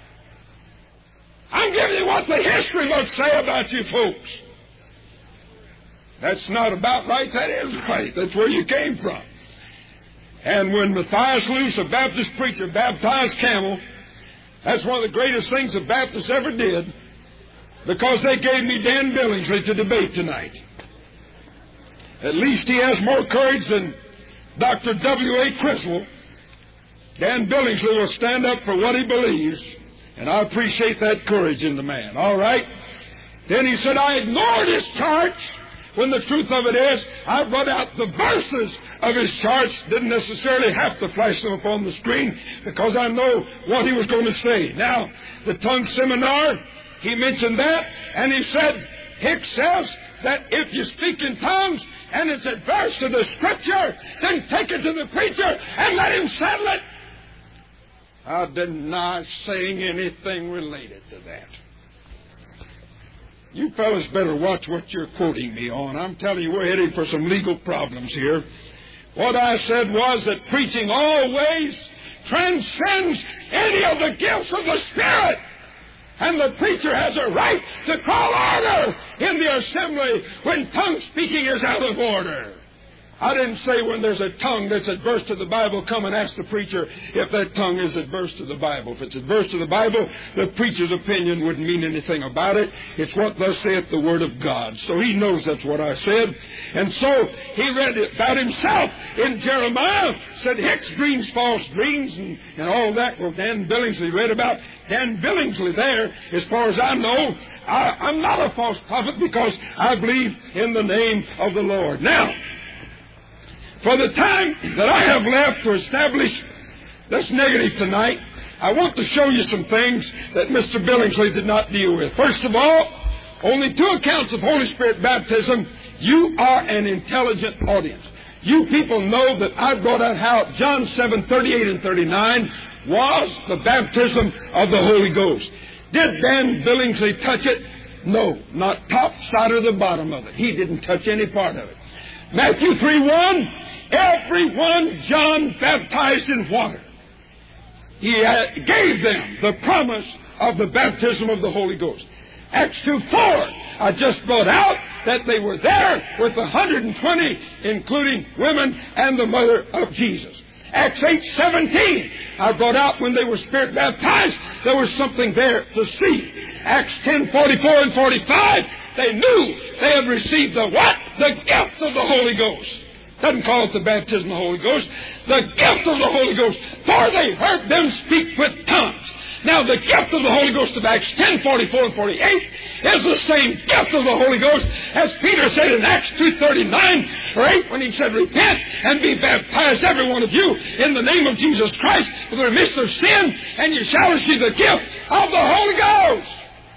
Speaker 3: I'm giving you what the history books say about you folks. That's not about right, that is right. That's where you came from. And when Matthias Luce, a Baptist preacher, baptized Campbell, that's one of the greatest things the Baptists ever did, because they gave me Dan Billingsley to debate tonight. At least he has more courage than Doctor W A Criswell. Dan Billingsley will stand up for what he believes, and I appreciate that courage in the man. All right? Then he said, I ignored his charts, when the truth of it is, I brought out the verses of his charts. Didn't necessarily have to flash them up on the screen, because I know what he was going to say. Now, the tongue seminar, he mentioned that, and he said, Hicks says that if you speak in tongues and it's adverse to the Scripture, then take it to the preacher and let him settle it. I deny saying anything related to that. You fellas better watch what you're quoting me on. I'm telling you, we're heading for some legal problems here. What I said was that preaching always transcends any of the gifts of the Spirit. And the preacher has a right to call order in the assembly when tongue speaking is out of order. I didn't say when there's a tongue that's adverse to the Bible, come and ask the preacher if that tongue is adverse to the Bible. If it's adverse to the Bible, the preacher's opinion wouldn't mean anything about it. It's what thus saith the Word of God. So he knows that's what I said. And so he read it about himself in Jeremiah, said Hicks dreams false dreams and, and all that. Well, Dan Billingsley read about Dan Billingsley there. As far as I know, I, I'm not a false prophet, because I believe in the name of the Lord. Now, for the time that I have left to establish this negative tonight, I want to show you some things that Mister Billingsley did not deal with. First of all, only two accounts of Holy Spirit baptism. You are an intelligent audience. You people know that I brought out how John seven, thirty-eight and thirty-nine was the baptism of the Holy Ghost. Did Dan Billingsley touch it? No, not top side or the bottom of it. He didn't touch any part of it. Matthew three one, everyone John baptized in water. He gave them the promise of the baptism of the Holy Ghost. Acts two four, I just brought out that they were there with one hundred twenty, including women and the mother of Jesus. Acts eight seventeen, I brought out when they were Spirit baptized, there was something there to see. Acts ten forty-four and forty-five, they knew they had received the what? The gift of the Holy Ghost. Doesn't call it the baptism of the Holy Ghost. The gift of the Holy Ghost. For they heard them speak with tongues. Now, the gift of the Holy Ghost of Acts ten forty-four and forty-eight is the same gift of the Holy Ghost as Peter said in Acts two thirty-nine or eight when he said, repent and be baptized, every one of you, in the name of Jesus Christ for the remission of sin, and you shall receive the gift of the Holy Ghost.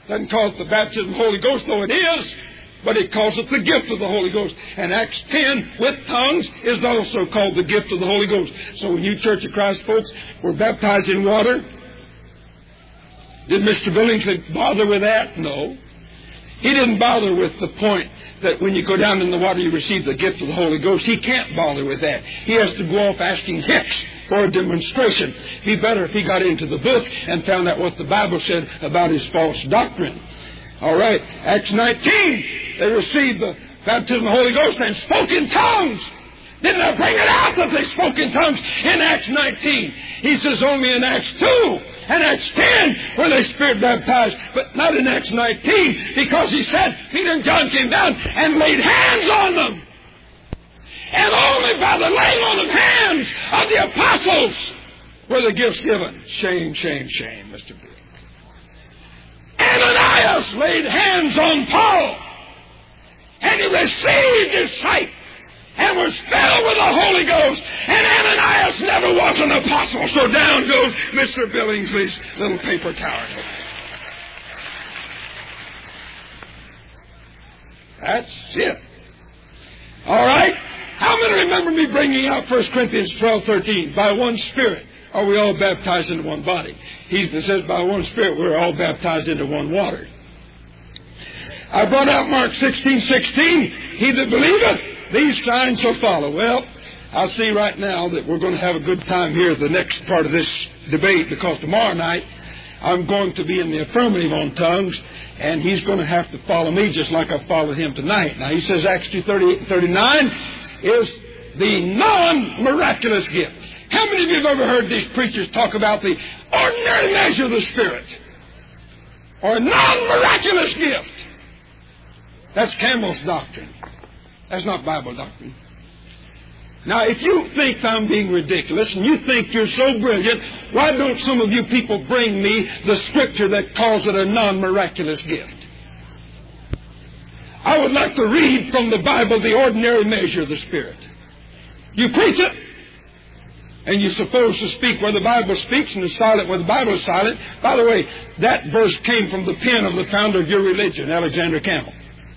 Speaker 3: Doesn't call it the baptism of the Holy Ghost, though it is, but it calls it the gift of the Holy Ghost. And Acts ten, with tongues, is also called the gift of the Holy Ghost. So when you Church of Christ folks were baptized in water, did Mister Billingsley bother with that? No. He didn't bother with the point that when you go down in the water you receive the gift of the Holy Ghost. He can't bother with that. He has to go off asking Hicks for a demonstration. It'd be better if he got into the book and found out what the Bible said about his false doctrine. All right, Acts nineteen, they received the baptism of the Holy Ghost and spoke in tongues. Didn't I bring it out that they spoke in tongues in Acts nineteen? He says only in Acts two and Acts ten were they Spirit baptized, but not in Acts nineteen, because he said Peter and John came down and laid hands on them. And only by the laying on of hands of the apostles were the gifts given. Shame, shame, shame, Mister B. Ananias laid hands on Paul, and he received his sight and was filled with the Holy Ghost. And Ananias never was an apostle. So down goes Mister Billingsley's little paper tower. That's it. All right? How many remember me bringing out First Corinthians twelve thirteen? By one Spirit are we all baptized into one body. He says by one Spirit we're all baptized into one water. I brought out Mark sixteen sixteen. He that believeth, these signs shall follow. Well, I see right now that we're going to have a good time here the next part of this debate, because tomorrow night I'm going to be in the affirmative on tongues, and he's going to have to follow me just like I followed him tonight. Now, he says Acts two thirty-eight and thirty-nine is the non-miraculous gift. How many of you have ever heard these preachers talk about the ordinary measure of the Spirit? Or a non-miraculous gift? That's Campbell's doctrine. That's not Bible doctrine. Now, if you think I'm being ridiculous and you think you're so brilliant, why don't some of you people bring me the scripture that calls it a non-miraculous gift? I would like to read from the Bible the ordinary measure of the Spirit. You preach it, and you're supposed to speak where the Bible speaks and is silent where the Bible is silent. By the way, that verse came from the pen of the founder of your religion, Alexander Campbell.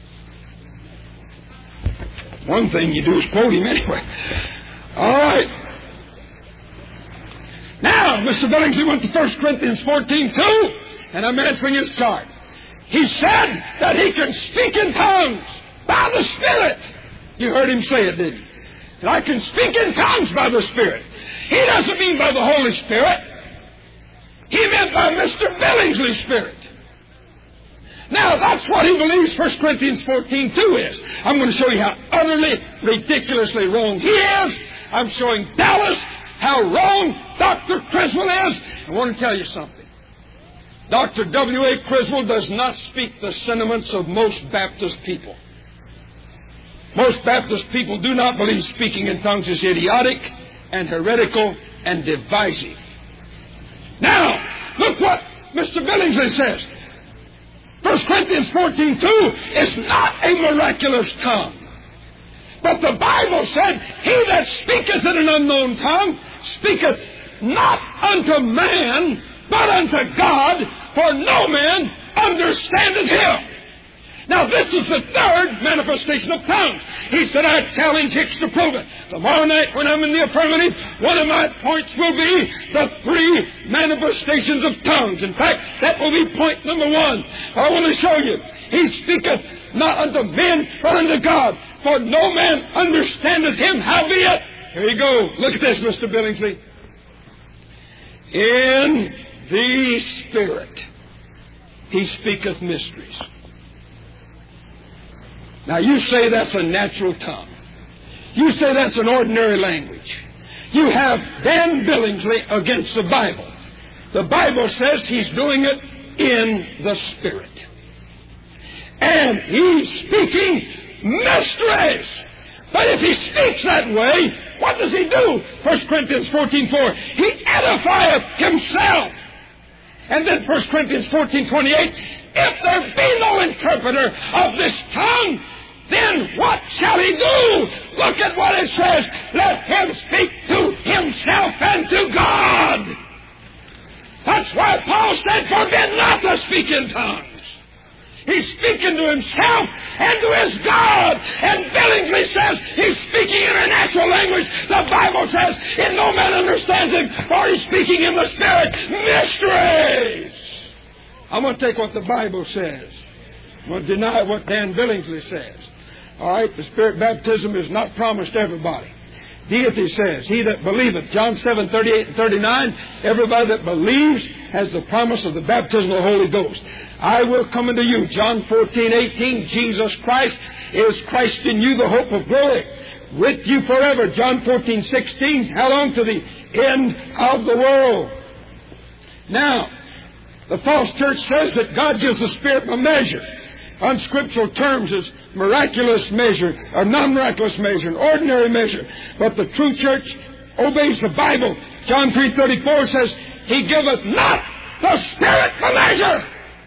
Speaker 3: One thing you do is quote him anyway. All right. Now, Mister Billingsley went to First Corinthians fourteen two, and I'm answering his chart. He said that he can speak in tongues by the Spirit. You heard him say it, didn't you? That I can speak in tongues by the Spirit. He doesn't mean by the Holy Spirit. He meant by Mister Billingsley's Spirit. Now, that's what he believes First Corinthians fourteen two is. I'm going to show you how utterly, ridiculously wrong he is. I'm showing Dallas how wrong Doctor Criswell is. I want to tell you something. Doctor W A Criswell does not speak the sentiments of most Baptist people. Most Baptist people do not believe speaking in tongues is idiotic and heretical and divisive. Now, look what Mister Billingsley says. First Corinthians fourteen two is not a miraculous tongue. But the Bible said, he that speaketh in an unknown tongue speaketh not unto man, but unto God, for no man understandeth him. Now, this is the third manifestation of tongues. He said, I challenge Hicks to prove it. Tomorrow night, when I'm in the affirmative, one of my points will be the three manifestations of tongues. In fact, that will be point number one. I want to show you. He speaketh not unto men, but unto God. For no man understandeth him, howbeit. Here you go. Look at this, Mister Billingsley. In the Spirit, he speaketh mysteries. Now, you say that's a natural tongue. You say that's an ordinary language. You have Dan Billingsley against the Bible. The Bible says he's doing it in the Spirit. And he's speaking mysteries. But if he speaks that way, what does he do? First Corinthians fourteen four, he edifieth himself. And then First Corinthians fourteen twenty-eight, if there be no interpreter of this tongue, then what shall he do? Look at what it says. Let him speak to himself and to God. That's why Paul said, forbid not to speak in tongues. He's speaking to himself and to his God. And Billingsley says he's speaking in a natural language. The Bible says, and no man understands him, for he's speaking in the Spirit. Mysteries! I'm going to take what the Bible says. I'm going to deny what Dan Billingsley says. All right, the Spirit baptism is not promised to everybody. Deity says, he that believeth, John seven, thirty-eight and thirty-nine, everybody that believes has the promise of the baptism of the Holy Ghost. I will come unto you, John fourteen, eighteen, Jesus Christ is Christ in you, the hope of glory. With you forever, John fourteen, sixteen, how long? To the end of the world. Now, the false church says that God gives the Spirit a measure. Unscriptural terms is miraculous measure, or non-miraculous measure, an ordinary measure. But the true church obeys the Bible. John three thirty-four says, He giveth not the Spirit the measure.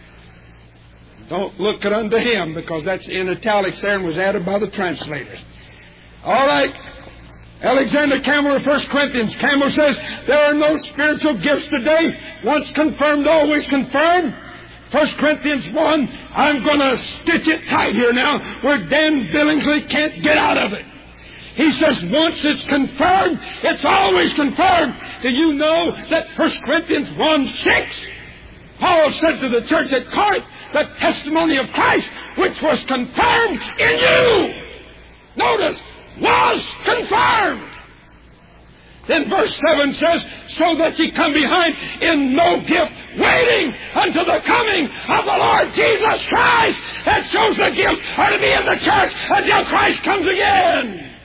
Speaker 3: Don't look it unto Him, because that's in italics there and was added by the translators. All right. Alexander Campbell of First Corinthians. Campbell says, there are no spiritual gifts today. Once confirmed, always confirmed. First Corinthians one, I'm going to stitch it tight here now, where Dan Billingsley can't get out of it. He says once it's confirmed, it's always confirmed. Do you know that First Corinthians one, six, Paul said to the church at Corinth, the testimony of Christ, which was confirmed in you. Notice, was confirmed. Then verse seven says, so that ye come behind in no gift, waiting unto the coming of the Lord Jesus Christ. That shows the gifts are to be in the church until Christ comes again.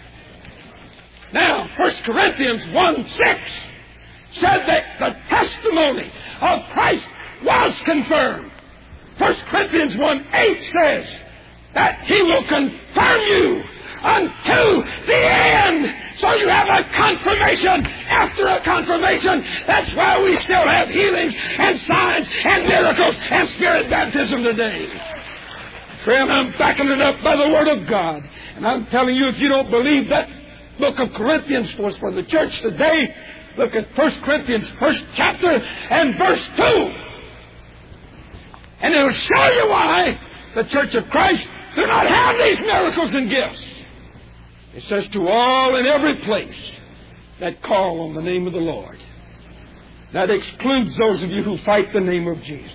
Speaker 3: Now, First Corinthians one, six said that the testimony of Christ was confirmed. First Corinthians one, eight says that He will confirm you unto the end. So you have a confirmation after a confirmation. That's why we still have healings and signs and miracles and Spirit baptism today. Friend, I'm backing it up by the Word of God. And I'm telling you, if you don't believe that book of Corinthians was for the church today, look at First Corinthians, first chapter and verse two. And it'll show you why the Church of Christ do not have these miracles and gifts. It says, to all in every place that call on the name of the Lord. That excludes those of you who fight the name of Jesus.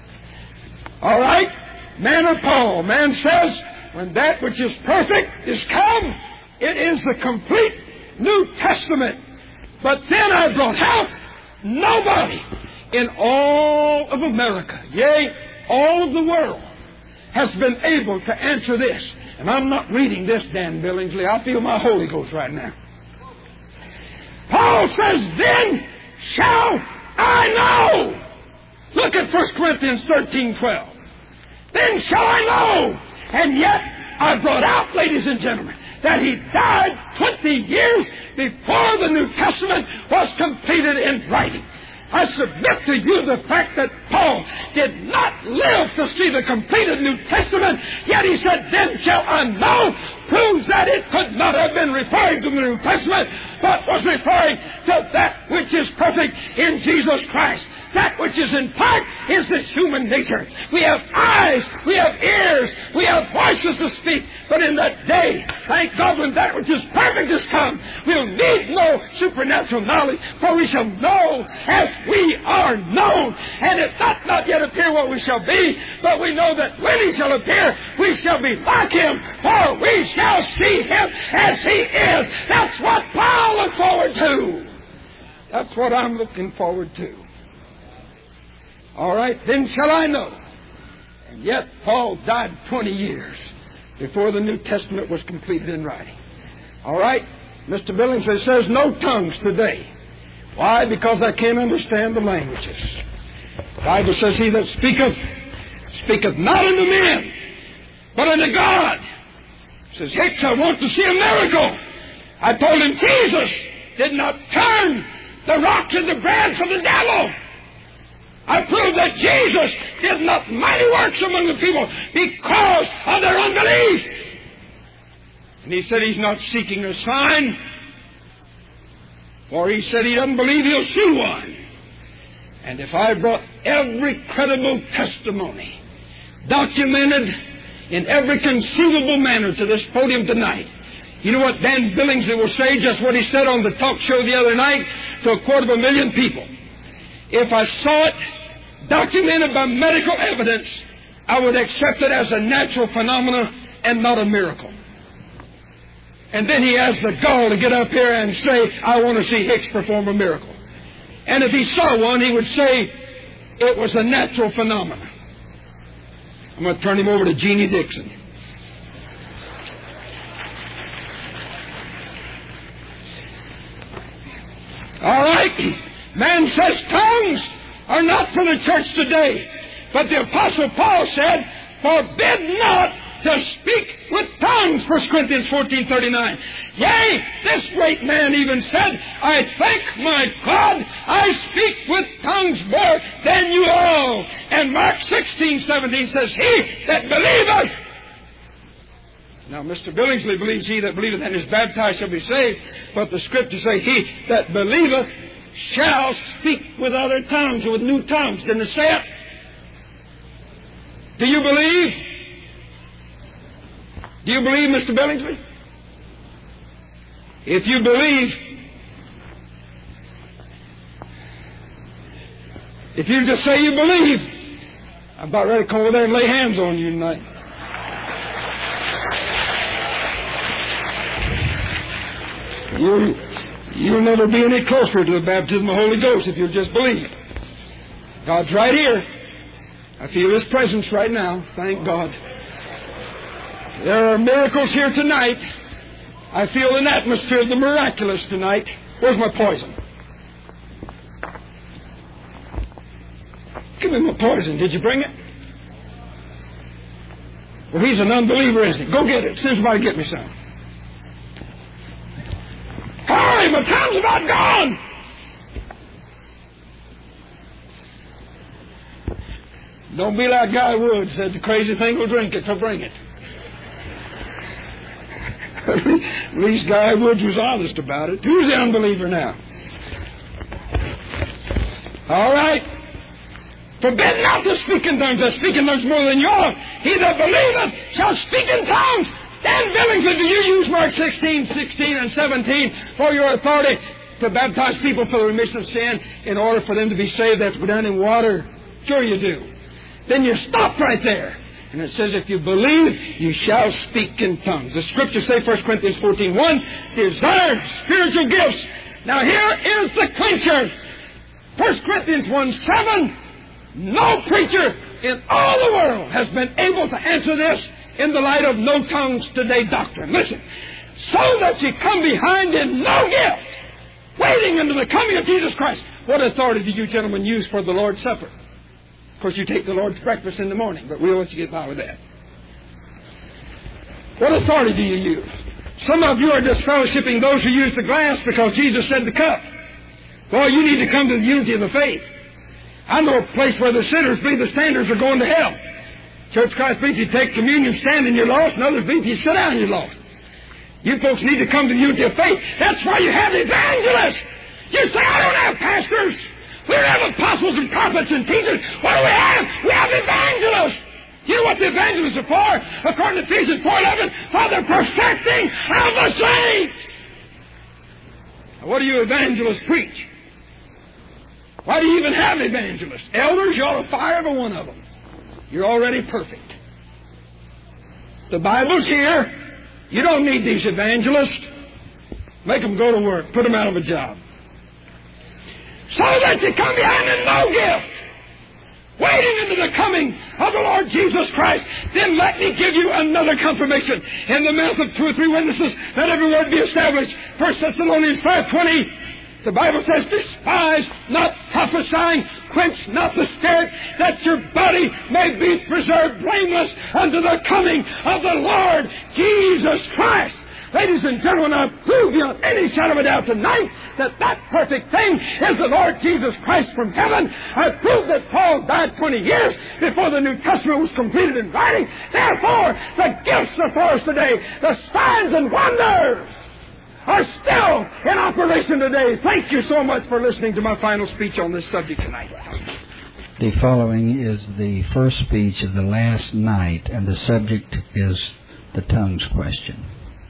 Speaker 3: All right? Man of Paul. Man says, when that which is perfect is come, it is the complete New Testament. But then I brought out nobody in all of America, yea, all of the world, has been able to answer this. And I'm not reading this, Dan Billingsley. I feel my Holy Ghost right now. Paul says, then shall I know. Look at First Corinthians thirteen, twelve. Then shall I know. And yet I brought out, ladies and gentlemen, that He died twenty years before the New Testament was completed in writing. I submit to you the fact that Paul did not live to see the completed New Testament, yet he said, then shall I know, proves that it could not have been referring to the New Testament, but was referring to that which is perfect in Jesus Christ. That which is in part is this human nature. We have eyes, we have ears, we have voices to speak, but in that day, thank God, when that which is perfect is come, we'll need no supernatural knowledge, for we shall know as we are known. And it doth not yet appear what we shall be, but we know that when He shall appear, we shall be like Him, for we shall see Him as He is. That's what Paul looked forward to. That's what I'm looking forward to. All right, then shall I know. And yet Paul died twenty years before the New Testament was completed in writing. All right, Mister Billingsley says no tongues today. Why? Because I can't understand the languages. The Bible says, he that speaketh, speaketh not unto men, but unto God. He says, Hicks, I want to see a miracle. I told him Jesus did not turn the rocks into bread for the devil. I proved that Jesus did not mighty works among the people because of their unbelief. And he said he's not seeking a sign, for he said he doesn't believe he'll see one. And if I brought every credible testimony documented in every conceivable manner to this podium tonight. You know what Dan Billingsley will say, just what he said on the talk show the other night to a quarter of a million people. If I saw it documented by medical evidence, I would accept it as a natural phenomenon and not a miracle. And then he has the gall to get up here and say, I want to see Hicks perform a miracle. And if he saw one, he would say it was a natural phenomenon. I'm going to turn him over to Jeannie Dixon. All right. Man says tongues are not for the church today. But the Apostle Paul said, forbid not to speak with tongues, First Corinthians fourteen thirty-nine. Yea, this great man even said, I thank my God I speak with tongues more than you all. And Mark sixteen seventeen says, he that believeth. Now, Mister Billingsley believes he that believeth and is baptized shall be saved. But the Scriptures say, he that believeth shall speak with other tongues, or with new tongues. Didn't it say it? Do you believe? Do you believe, Mister Billingsley? If you believe, if you just say you believe, I'm about ready to come over there and lay hands on you tonight. You, you'll never be any closer to the baptism of the Holy Ghost if you'll just believe. God's right here. I feel His presence right now. Thank God. There are miracles here tonight. I feel an atmosphere of the miraculous tonight. Where's my poison? Give me my poison. Did you bring it? Well, he's an unbeliever, isn't he? Go get it. Send somebody to get me some. Hurry, my time's about gone. Don't be like Guy Wood said, the crazy thing will drink it, so bring it. At least Guy Woods was honest about it. Who's the unbeliever now? All right. Forbid not to speak in tongues. I speak in tongues more than you all. He that believeth shall speak in tongues. Dan Billingsley, do you use Mark sixteen, sixteen, and seventeen for your authority to baptize people for the remission of sin in order for them to be saved? They have to go down in water. Sure you do. Then you stop right there. And it says, if you believe, you shall speak in tongues. The Scriptures say, First Corinthians fourteen one, desire spiritual gifts. Now here is the clincher. First Corinthians one seven, no preacher in all the world has been able to answer this in the light of no tongues today doctrine. Listen, so that you come behind in no gift, waiting until the coming of Jesus Christ. What authority do you gentlemen use for the Lord's Supper? Of course, you take the Lord's breakfast in the morning, but we'll let you get by with that. What authority do you use? Some of you are disfellowshipping those who use the glass because Jesus said the cup. Well, you need to come to the unity of the faith. I know a place where the sinners believe the standards are going to hell. Church of Christ believes you take communion standing, you're lost, and others believe you sit down, you're lost. You folks need to come to the unity of faith. That's why you have evangelists. You say, I don't have pastors. We don't have apostles and prophets and teachers. What do we have? We have evangelists. You know what the evangelists are for? According to Ephesians four eleven, for the perfecting of the saints. Now, what do you evangelists preach? Why do you even have evangelists? Elders, you ought to fire every one of them. You're already perfect. The Bible's here. You don't need these evangelists. Make them go to work. Put them out of a job. So that you come behind in no gift, waiting into the coming of the Lord Jesus Christ. Then let me give you another confirmation in the mouth of two or three witnesses that every word be established. First Thessalonians five twenty, the Bible says, despise not prophesying, quench not the spirit, that your body may be preserved blameless unto the coming of the Lord Jesus Christ. Ladies and gentlemen, I prove beyond any shadow of a doubt tonight that that perfect thing is the Lord Jesus Christ from heaven. I prove that Paul died twenty years before the New Testament was completed in writing. Therefore, the gifts are for us today. The signs and wonders are still in operation today. Thank you so much for listening to my final speech on this subject tonight.
Speaker 5: The following is the first speech of the last night, and the subject is the tongues question.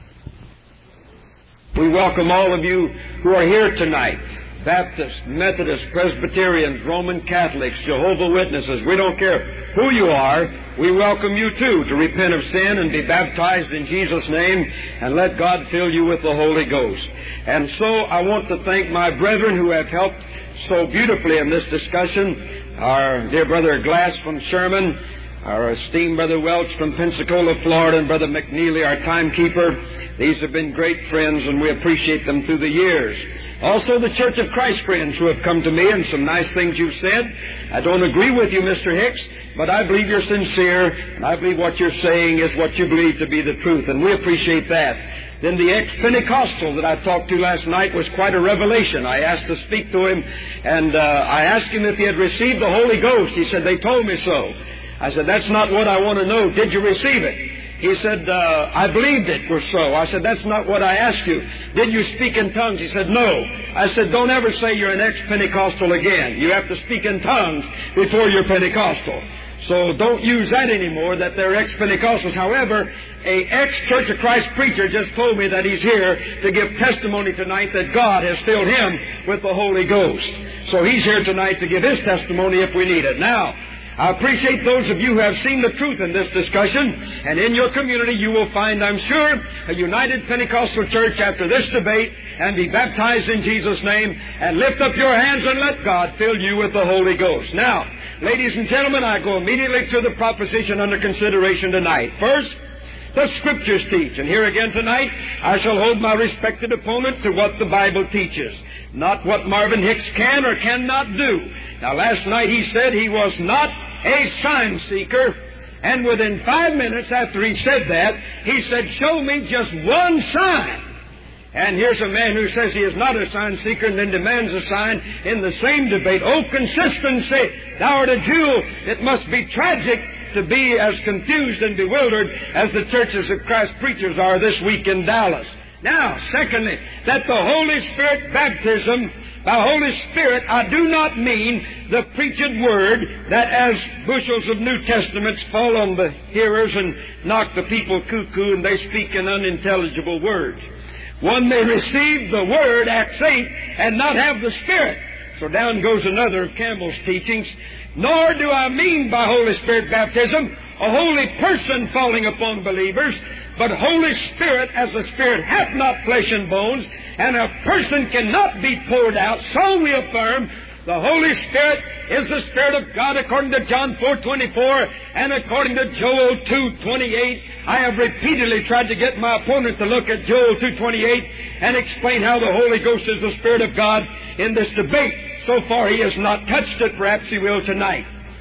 Speaker 2: We welcome all of you who are here tonight. Baptists, Methodists, Presbyterians, Roman Catholics, Jehovah's Witnesses. We don't care who you are. We welcome you, too, to repent of sin and be baptized in Jesus' name and let God fill you with the Holy Ghost. And so I want to thank my brethren who have helped so beautifully in this discussion. Our dear brother Glass from Sherman, our esteemed brother Welch from Pensacola, Florida, and brother McNeely, our timekeeper. These have been great friends, and we appreciate them through the years. Also, the Church of Christ friends who have come to me, and some nice things you've said. I don't agree with you, Mister Hicks, but I believe you're sincere, and I believe what you're saying is what you believe to be the truth, and we appreciate that. Then the ex-Pentecostal that I talked to last night was quite a revelation. I asked to speak to him, and uh, I asked him if he had received the Holy Ghost. He said, they told me so. I said, that's not what I want to know. Did you receive it? He said, uh, I believed it was so. I said, that's not what I asked you. Did you speak in tongues? He said, no. I said, don't ever say you're an ex-Pentecostal again. You have to speak in tongues before you're Pentecostal. So don't use that anymore, that they're ex-Pentecostals. However, a ex-Church of Christ preacher just told me that he's here to give testimony tonight that God has filled him with the Holy Ghost. So he's here tonight to give his testimony if we need it. Now, I appreciate those of you who have seen the truth in this discussion, and in your community you will find, I'm sure, a united Pentecostal church after this debate, and be baptized in Jesus' name, and lift up your hands and let God fill you with the Holy Ghost. Now, ladies and gentlemen, I go immediately to the proposition under consideration tonight. First, the Scriptures teach, and here again tonight I shall hold my respected opponent to what the Bible teaches, not what Marvin Hicks can or cannot do. Now, last night he said he was not a sign seeker, and within five minutes after he said that, he said, show me just one sign. And here's a man who says he is not a sign seeker and then demands a sign in the same debate. Oh, consistency! Thou art a Jew. It must be tragic to be as confused and bewildered as the churches of Christ preachers are this week in Dallas. Now, secondly, that the Holy Spirit baptism, by Holy Spirit, I do not mean the preached word that as bushels of New Testaments fall on the hearers and knock the people cuckoo and they speak in unintelligible words. One may receive the word, Acts eight, and not have the Spirit. So down goes another of Campbell's teachings. Nor do I mean by Holy Spirit baptism a holy person falling upon believers, but Holy Spirit as the Spirit hath not flesh and bones, and a person cannot be poured out. So we affirm the Holy Spirit is the Spirit of God according to John four twenty-four and according to Joel two twenty-eight. I have repeatedly tried to get my opponent to look at Joel two twenty-eight and explain how the Holy Ghost is the Spirit of God in this debate. So far he has not touched it. Perhaps he will tonight.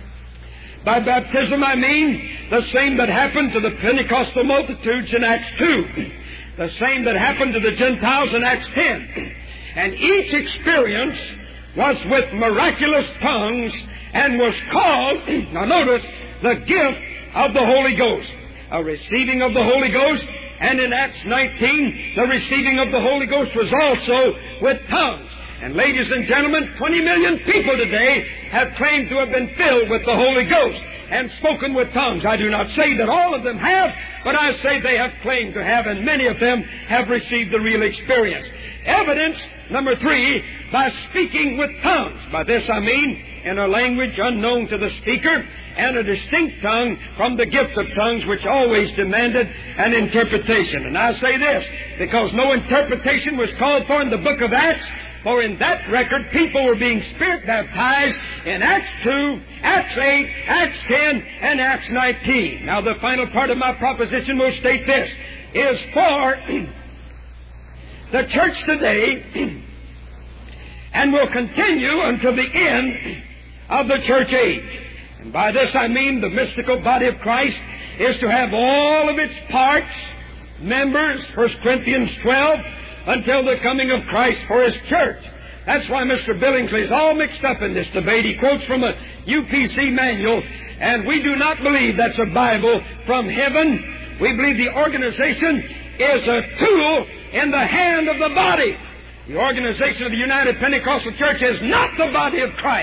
Speaker 2: By baptism I mean the same that happened to the Pentecostal multitudes in Acts two. The same that happened to the Gentiles in Acts ten. And each experience was with miraculous tongues and was called, now notice, the gift of the Holy Ghost. A receiving of the Holy Ghost, and in Acts nineteen, the receiving of the Holy Ghost was also with tongues. And ladies and gentlemen, twenty million people today have claimed to have been filled with the Holy Ghost and spoken with tongues. I do not say that all of them have, but I say they have claimed to have, and many of them have received the real experience. Evidence, number three, by speaking with tongues. By this I mean in a language unknown to the speaker and a distinct tongue from the gift of tongues which always demanded an interpretation. And I say this because no interpretation was called for in the book of Acts, for in that record people were being Spirit baptized in Acts two, Acts eight, Acts ten, and Acts nineteen. Now the final part of my proposition will state this, is for the church today and will continue until the end of the church age. And by this I mean the mystical body of Christ is to have all of its parts, members, First Corinthians twelve, until the coming of Christ for His church. That's why Mister Billingsley is all mixed up in this debate. He quotes from a U P C manual, and we do not believe that's a Bible from heaven. We believe the organization is a tool in the hand of the body. The organization of the United Pentecostal Church is not the body of Christ.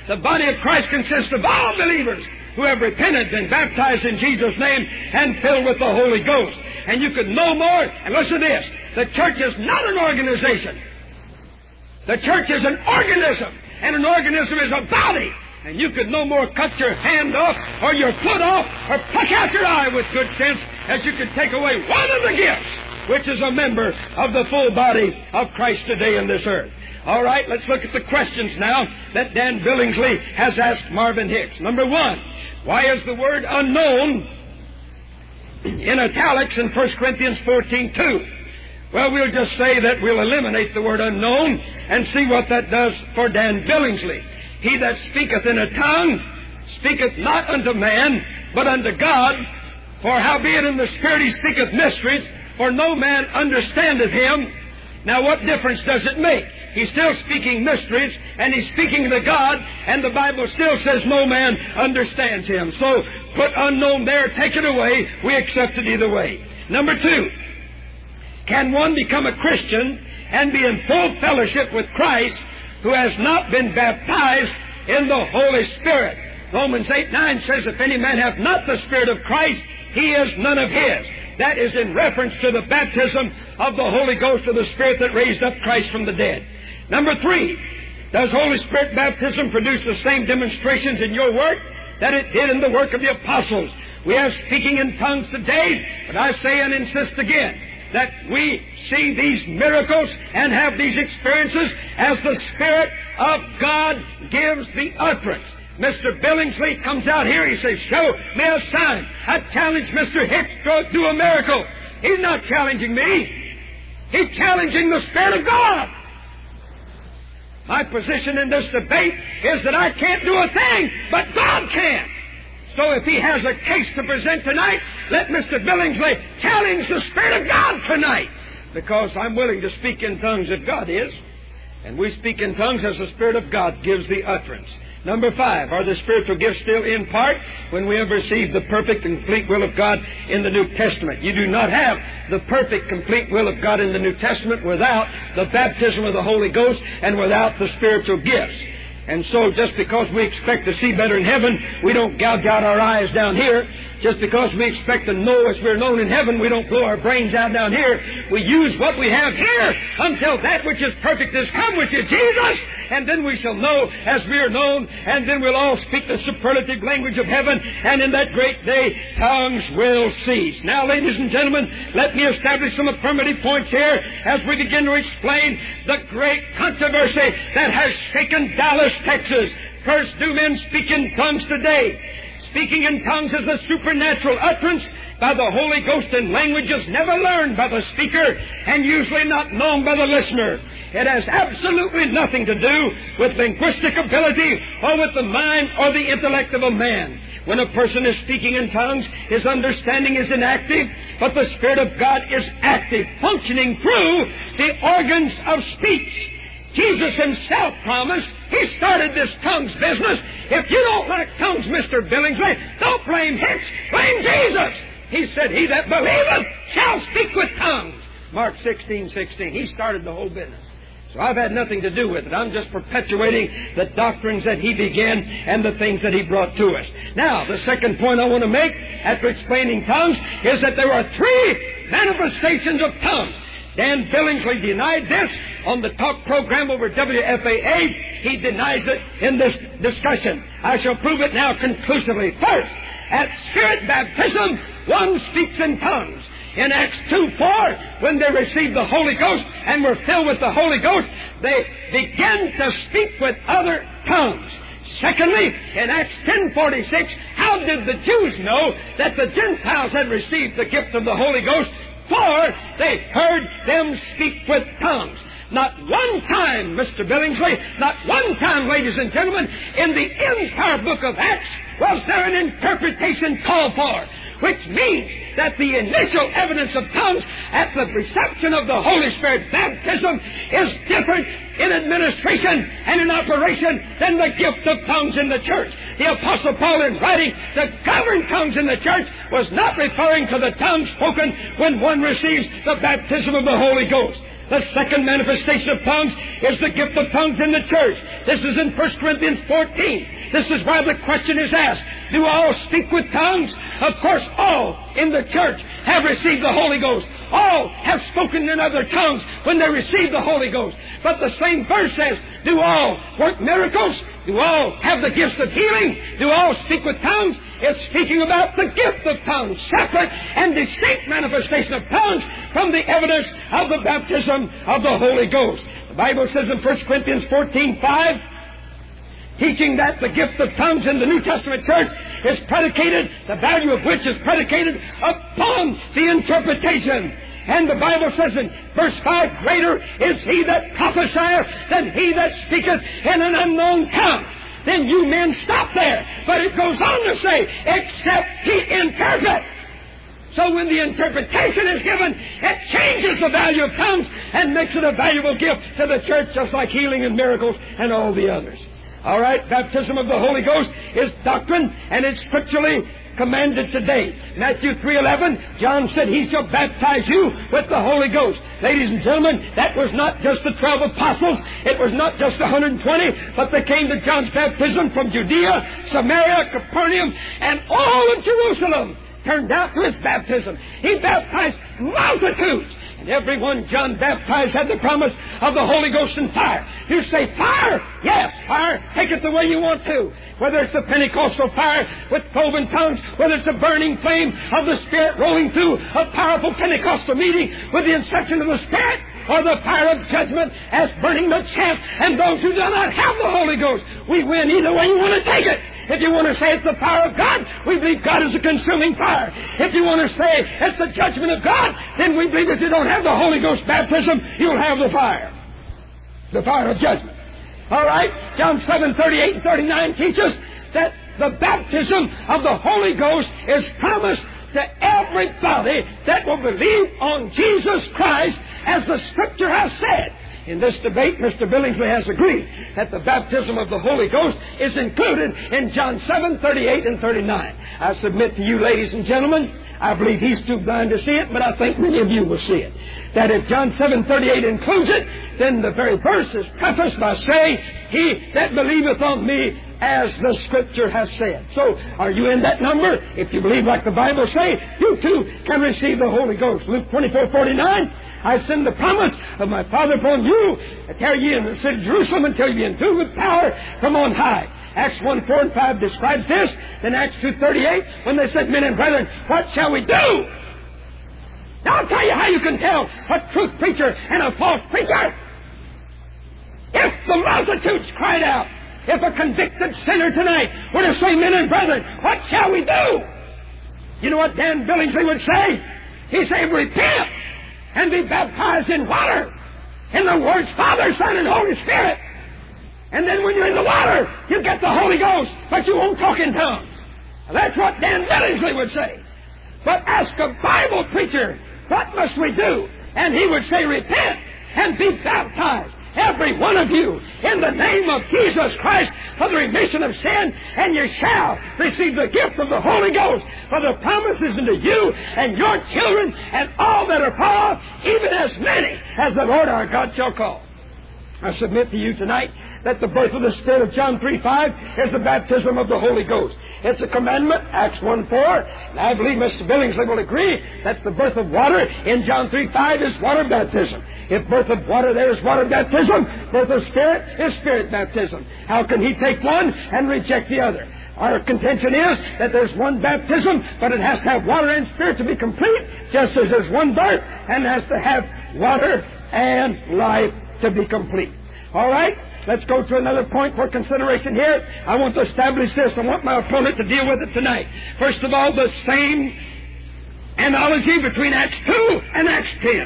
Speaker 3: The body of Christ consists of all believers who have repented, been baptized in Jesus' name, and filled with the Holy Ghost. And you could no more, and listen to this, the church is not an organization. The church is an organism, and an organism is a body. And you could no more cut your hand off, or your foot off, or pluck out your eye with good sense as you could take away one of the gifts, which is a member of the full body of Christ today in this earth. All right, let's look at the questions now that Dan Billingsley has asked Marvin Hicks. Number one, why is the word unknown in italics in First Corinthians fourteen two? Well, we'll just say that we'll eliminate the word unknown and see what that does for Dan Billingsley. He that speaketh in a tongue speaketh not unto man, but unto God. For howbeit in the Spirit he speaketh mysteries, for no man understandeth him. Now, what difference does it make? He's still speaking mysteries, and he's speaking to God, and the Bible still says no man understands him. So, put unknown there, take it away. We accept it either way. Number two, can one become a Christian and be in full fellowship with Christ who has not been baptized in the Holy Spirit? Romans eight nine says, if any man have not the Spirit of Christ, he is none of his. That is in reference to the baptism of the Holy Ghost of the Spirit that raised up Christ from the dead. Number three, does Holy Spirit baptism produce the same demonstrations in your work that it did in the work of the apostles? We have speaking in tongues today, but I say and insist again that we see these miracles and have these experiences as the Spirit of God gives the utterance. Mister Billingsley comes out here, he says, show me a sign. I challenge Mister Hicks to do a miracle. He's not challenging me. He's challenging the Spirit of God. My position in this debate is that I can't do a thing, but God can. So if he has a case to present tonight, let Mister Billingsley challenge the Spirit of God tonight. Because I'm willing to speak in tongues if God is. And we speak in tongues as the Spirit of God gives the utterance. Number five, are the spiritual gifts still in part when we have received the perfect and complete will of God in the New Testament? You do not have the perfect, complete will of God in the New Testament without the baptism of the Holy Ghost and without the spiritual gifts. And so just because we expect to see better in heaven, we don't gouge out our eyes down here. Just because we expect to know as we're known in heaven, we don't blow our brains out down here. We use what we have here until that which is perfect is come, which is Jesus. And then we shall know as we are known, and then we'll all speak the superlative language of heaven, and in that great day, tongues will cease. Now, ladies and gentlemen, let me establish some affirmative points here as we begin to explain the great controversy that has shaken Dallas, Texas. First, do men speak in tongues today? Speaking in tongues is a supernatural utterance by the Holy Ghost in languages never learned by the speaker and usually not known by the listener. It has absolutely nothing to do with linguistic ability or with the mind or the intellect of a man. When a person is speaking in tongues, his understanding is inactive, but the Spirit of God is active, functioning through the organs of speech. Jesus himself promised, he started this tongues business. If you don't like tongues, Mister Billingsley, don't blame Hicks, blame Jesus. He said, he that believeth shall speak with tongues. Mark sixteen sixteen. He started the whole business. So I've had nothing to do with it. I'm just perpetuating the doctrines that he began and the things that he brought to us. Now, the second point I want to make after explaining tongues is that there are three manifestations of tongues. Dan Billingsley denied this on the talk program over W F A A. He denies it in this discussion. I shall prove it now conclusively. First, at Spirit baptism, one speaks in tongues. In Acts two four, when they received the Holy Ghost and were filled with the Holy Ghost, they began to speak with other tongues. Secondly, in Acts ten forty-six, how did the Jews know that the Gentiles had received the gift of the Holy Ghost? For they heard them speak with tongues. Not one time, Mister Billingsley, not one time, ladies and gentlemen, in the entire book of Acts was there an interpretation called for, which means that the initial evidence of tongues at the reception of the Holy Spirit baptism is different in administration and in operation than the gift of tongues in the church. The Apostle Paul, in writing to govern tongues in the church, was not referring to the tongue spoken when one receives the baptism of the Holy Ghost. The second manifestation of tongues is the gift of tongues in the church. This is in First Corinthians fourteen. This is why the question is asked, do all speak with tongues? Of course, all in the church have received the Holy Ghost. All have spoken in other tongues when they received the Holy Ghost. But the same verse says, do all work miracles? Do all have the gifts of healing? Do all speak with tongues? It's speaking about the gift of tongues, separate and distinct manifestation of tongues from the evidence of the baptism of the Holy Ghost. The Bible says in First Corinthians fourteen five, teaching that the gift of tongues in the New Testament church is predicated, the value of which is predicated upon the interpretation. And the Bible says in verse five, greater is he that prophesieth than he that speaketh in an unknown tongue. Then you men stop there. But it goes on to say, except he interpret. So when the interpretation is given, it changes the value of tongues and makes it a valuable gift to the church, just like healing and miracles and all the others. All right, baptism of the Holy Ghost is doctrine, and it's scripturally commanded today. Matthew three eleven, John said, he shall baptize you with the Holy Ghost. Ladies and gentlemen, that was not just the twelve apostles. It was not just the one hundred twenty, but they came to John's baptism from Judea, Samaria, Capernaum, and all of Jerusalem turned out to his baptism. He baptized multitudes. And everyone John baptized had the promise of the Holy Ghost and fire. You say fire? Yes, fire. Take it the way you want to. Whether it's the Pentecostal fire with cloven tongues, whether it's a burning flame of the Spirit rolling through a powerful Pentecostal meeting with the instruction of the Spirit, or the fire of judgment as burning the chaff and those who do not have the Holy Ghost. We win either way you want to take it. If you want to say it's the power of God, we believe God is a consuming fire. If you want to say it's the judgment of God, then we believe if you don't have the Holy Ghost baptism, you'll have the fire. The fire of judgment. All right? John seven thirty-eight and thirty-nine teaches that the baptism of the Holy Ghost is promised to everybody that will believe on Jesus Christ, as the Scripture has said. In this debate, Mister Billingsley has agreed that the baptism of the Holy Ghost is included in John seven thirty-eight and thirty-nine. I submit to you, ladies and gentlemen, I believe he's too blind to see it, but I think many of you will see it. That if John seven thirty-eight includes it, then the very verse is prefaced by saying, he that believeth on me, as the Scripture has said. So, are you in that number? If you believe like the Bible says, you too can receive the Holy Ghost. Luke twenty-four forty-nine, I send the promise of my Father upon you, to tarry ye in the city of Jerusalem until you be endued with power from on high. Acts one four and five describes this. Then Acts two thirty-eight, when they said, men and brethren, what shall we do? Now I'll tell you how you can tell a truth preacher and a false preacher. If the multitudes cried out, if a convicted sinner tonight were to say, men and brethren, what shall we do? You know what Dan Billingsley would say? He'd say, repent and be baptized in water, in the words Father, Son, and Holy Spirit. And then when you're in the water, you get the Holy Ghost, but you won't talk in tongues. Now, that's what Dan Billingsley would say. But ask a Bible preacher, what must we do? And he would say, repent and be baptized, every one of you, in the name of Jesus Christ, for the remission of sin, and you shall receive the gift of the Holy Ghost. For the promise is unto you and your children and all that are far off, even as many as the Lord our God shall call. I submit to you tonight that the birth of the Spirit of John three five is the baptism of the Holy Ghost. It's a commandment, Acts one four, and I believe Mister Billingsley will agree that the birth of water in John three five is water baptism. If birth of water there is water baptism, birth of Spirit is Spirit baptism. How can he take one and reject the other? Our contention is that there's one baptism, but it has to have water and Spirit to be complete, just as there's one birth and has to have water and life to be complete. All right? Let's go to another point for consideration here. I want to establish this. I want my opponent to deal with it tonight. First of all, the same analogy between Acts two and Acts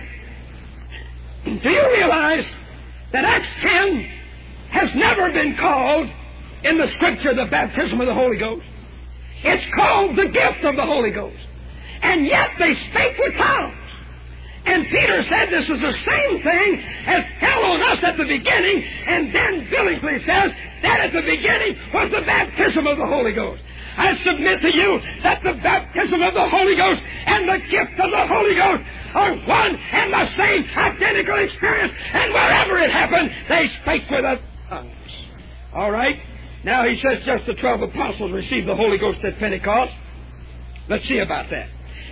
Speaker 3: ten. Do you realize that Acts ten has never been called in the Scripture the baptism of the Holy Ghost? It's called the gift of the Holy Ghost. And yet they spake with tongues. And Peter said this is the same thing as fell on us at the beginning, and then Billingsley says that at the beginning was the baptism of the Holy Ghost. I submit to you that the baptism of the Holy Ghost and the gift of the Holy Ghost are one and the same identical experience, and wherever it happened, they spake with other tongues. All right? Now he says just the twelve apostles received the Holy Ghost at Pentecost. Let's see about that.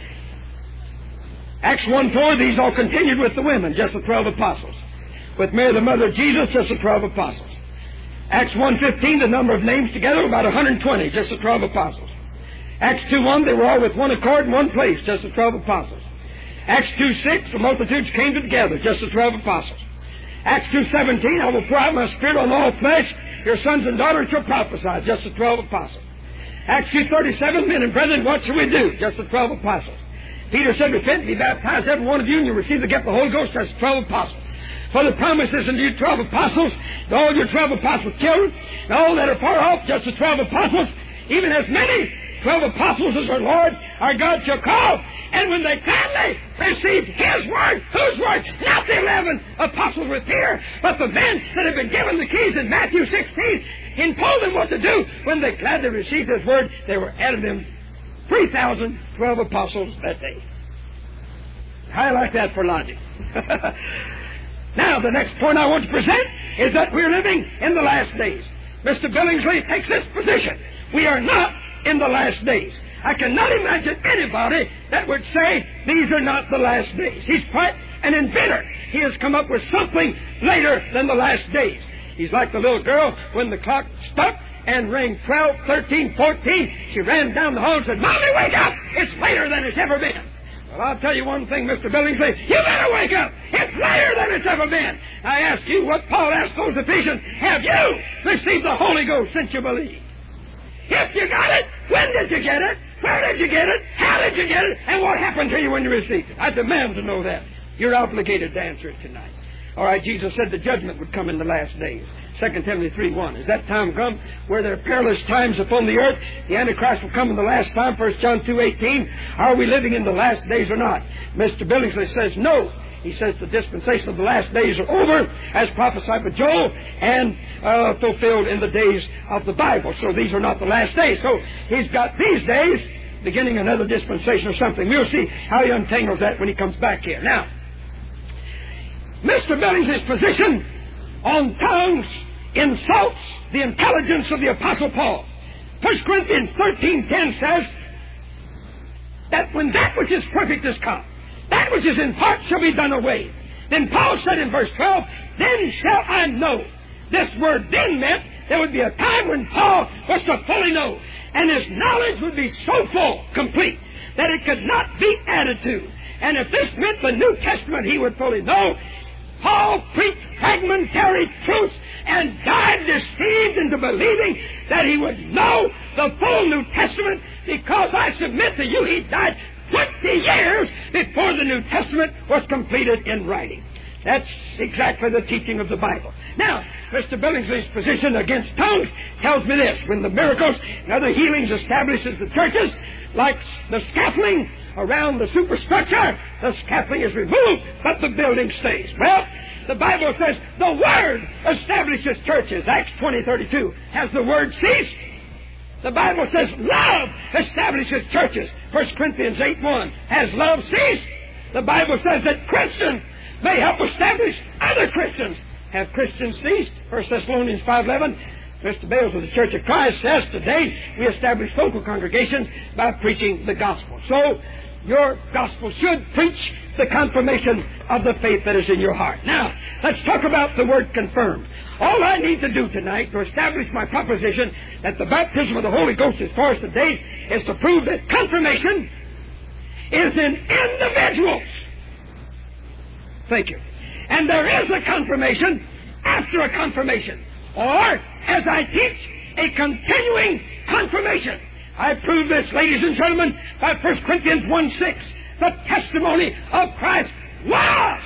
Speaker 3: Acts one four, these all continued with the women, just the twelve apostles. With Mary, the mother of Jesus, just the twelve apostles. Acts one fifteen, the number of names together, about one hundred twenty, just the twelve apostles. Acts two one, they were all with one accord in one place, just the twelve apostles. Acts two six, the multitudes came together, just the twelve apostles. Acts two seventeen, I will pour out my spirit on all flesh, your sons and daughters shall prophesy, just the twelve apostles. Acts two thirty-seven, men and brethren, what shall we do? Just the twelve apostles. Peter said, repent and be baptized, every one of you, and you'll receive the gift of the Holy Ghost, just the twelve apostles. For the promise is unto you twelve apostles, to all your twelve apostles' children, and all that are far off, just the twelve apostles, even as many twelve apostles as our Lord, our God shall call. And when they gladly received His word, whose word? Not the eleven apostles with Peter, but the men that had been given the keys in Matthew sixteen, and told them what to do. When they gladly received His word, there were added them three thousand twelve apostles that day. I like that for logic. Now, the next point I want to present is that we're living in the last days. Mister Billingsley takes this position. We are not in the last days. I cannot imagine anybody that would say these are not the last days. He's quite an inventor. He has come up with something later than the last days. He's like the little girl when the clock stopped and rang twelve, thirteen, fourteen. She ran down the hall and said, Mommy, wake up! It's later than it's ever been. Well, I'll tell you one thing, Mister Billingsley. You better wake up. It's later than it's ever been. I ask you what Paul asked those Ephesians. Have you received the Holy Ghost since you believe? If you got it, when did you get it? Where did you get it? How did you get it? And what happened to you when you received it? I demand to know that. You're obligated to answer it tonight. All right, Jesus said the judgment would come in the last days. Second Timothy three one. Is that time come where there are perilous times upon the earth? The Antichrist will come in the last time. First John two eighteen. Are we living in the last days or not? Mister Billingsley says no. He says the dispensation of the last days are over, as prophesied by Joel, and uh, fulfilled in the days of the Bible. So these are not the last days. So he's got these days beginning another dispensation or something. We'll see how he untangles that when he comes back here. Now, Mister Billings' position on tongues insults the intelligence of the Apostle Paul. First Corinthians thirteen ten says that when that which is perfect is come, that which is in part shall be done away. Then Paul said in verse twelve, then shall I know. This word then meant there would be a time when Paul was to fully know, and his knowledge would be so full, complete, that it could not be added to. And if this meant the New Testament he would fully know, Paul preached fragmentary truths and died deceived into believing that he would know the full New Testament, because I submit to you he died twenty years before the New Testament was completed in writing. That's exactly the teaching of the Bible. Now, Mister Billingsley's position against tongues tells me this. When the miracles and other healings establishes the churches, like the scaffolding around the superstructure, the scaffolding is removed, but the building stays. Well, the Bible says the Word establishes churches. Acts twenty thirty-two. Has the Word ceased? The Bible says love establishes churches. First Corinthians eight one. Has love ceased? The Bible says that Christians may help establish other Christians. Have Christians ceased? First Thessalonians five eleven. Mister Bales of the Church of Christ says today we establish local congregations by preaching the gospel. So your gospel should preach the confirmation of the faith that is in your heart. Now, let's talk about the word confirmed. All I need to do tonight to establish my proposition that the baptism of the Holy Ghost as far as today is to prove that confirmation is in individuals. Thank you. And there is a confirmation after a confirmation. Or, as I teach, a continuing confirmation. I prove this, ladies and gentlemen, by First Corinthians one six. The testimony of Christ was.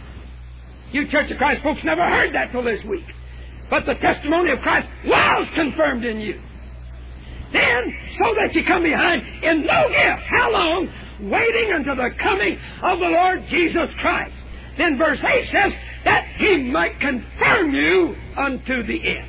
Speaker 3: You Church of Christ folks never heard that till this week. But the testimony of Christ was confirmed in you. Then, so that you come behind in no gift. How long? Waiting until the coming of the Lord Jesus Christ. Then verse eight says that He might confirm you unto the end.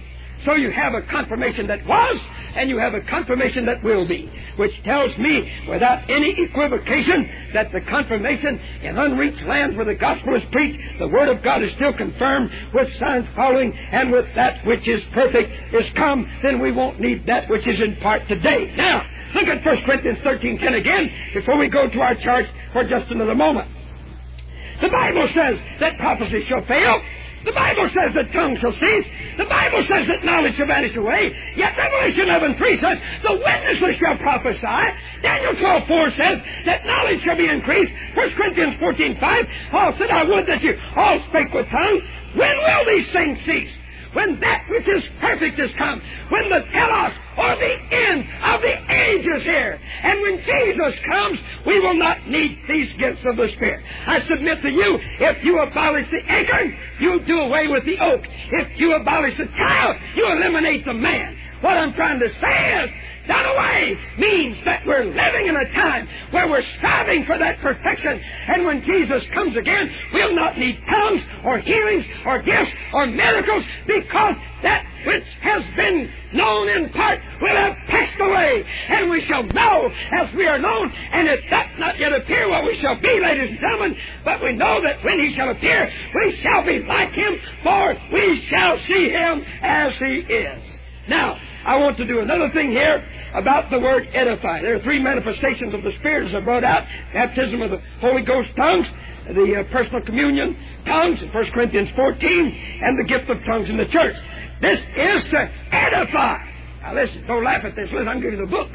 Speaker 6: So you have a confirmation that was, and you have a confirmation that will be, which tells me without any equivocation that the confirmation in unreached lands where the gospel is preached, the Word of God is still confirmed with signs following, and with that which is perfect is come, then we won't need that which is in part today. Now, look at First Corinthians thirteen ten again before we go to our charts for just another moment. The Bible says that prophecy shall fail. The Bible says that tongues shall cease. The Bible says that knowledge shall vanish away. Yet Revelation eleven three says the witnesses shall prophesy. Daniel twelve four says that knowledge shall be increased. First Corinthians fourteen five, Paul said, I would that you all spake with tongues. When will these things cease? When that which is perfect is come. When the telos, or the end of the age is here. And when Jesus comes, we will not need these gifts of the Spirit. I submit to you, if you abolish the acorn, you do away with the oak. If you abolish the child, you eliminate the man. What I'm trying to say is, done away means that we're living in a time where we're striving for that perfection. And when Jesus comes again, we'll not need tongues or healings or gifts or miracles, because that which has been known in part will have passed away. And we shall know as we are known. And if that not yet appear, what we shall be, ladies and gentlemen. But we know that when He shall appear, we shall be like Him, for we shall see Him as He is. Now, I want to do another thing here about the word edify. There are three manifestations of the Spirit as I brought out. Baptism of the Holy Ghost, tongues, the uh, personal communion, tongues, in First Corinthians fourteen, and the gift of tongues in the church. This is to edify. Now listen, don't laugh at this. Listen, I'm giving you the book.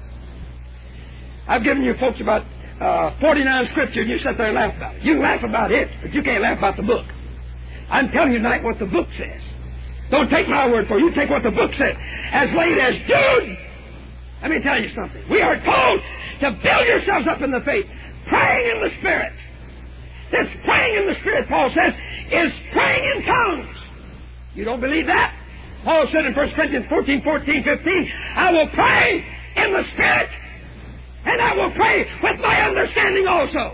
Speaker 6: I've given you folks about uh, forty-nine scriptures, and you sit there and laugh about it. You can laugh about it, but you can't laugh about the book. I'm telling you tonight what the book says. Don't take my word for it. You take what the book says. As late as Jude. Let me tell you something. We are told to build yourselves up in the faith, praying in the Spirit. This praying in the Spirit, Paul says, is praying in tongues. You don't believe that? Paul said in First Corinthians fourteen, fourteen, fifteen, I will pray in the Spirit, and I will pray with my understanding also.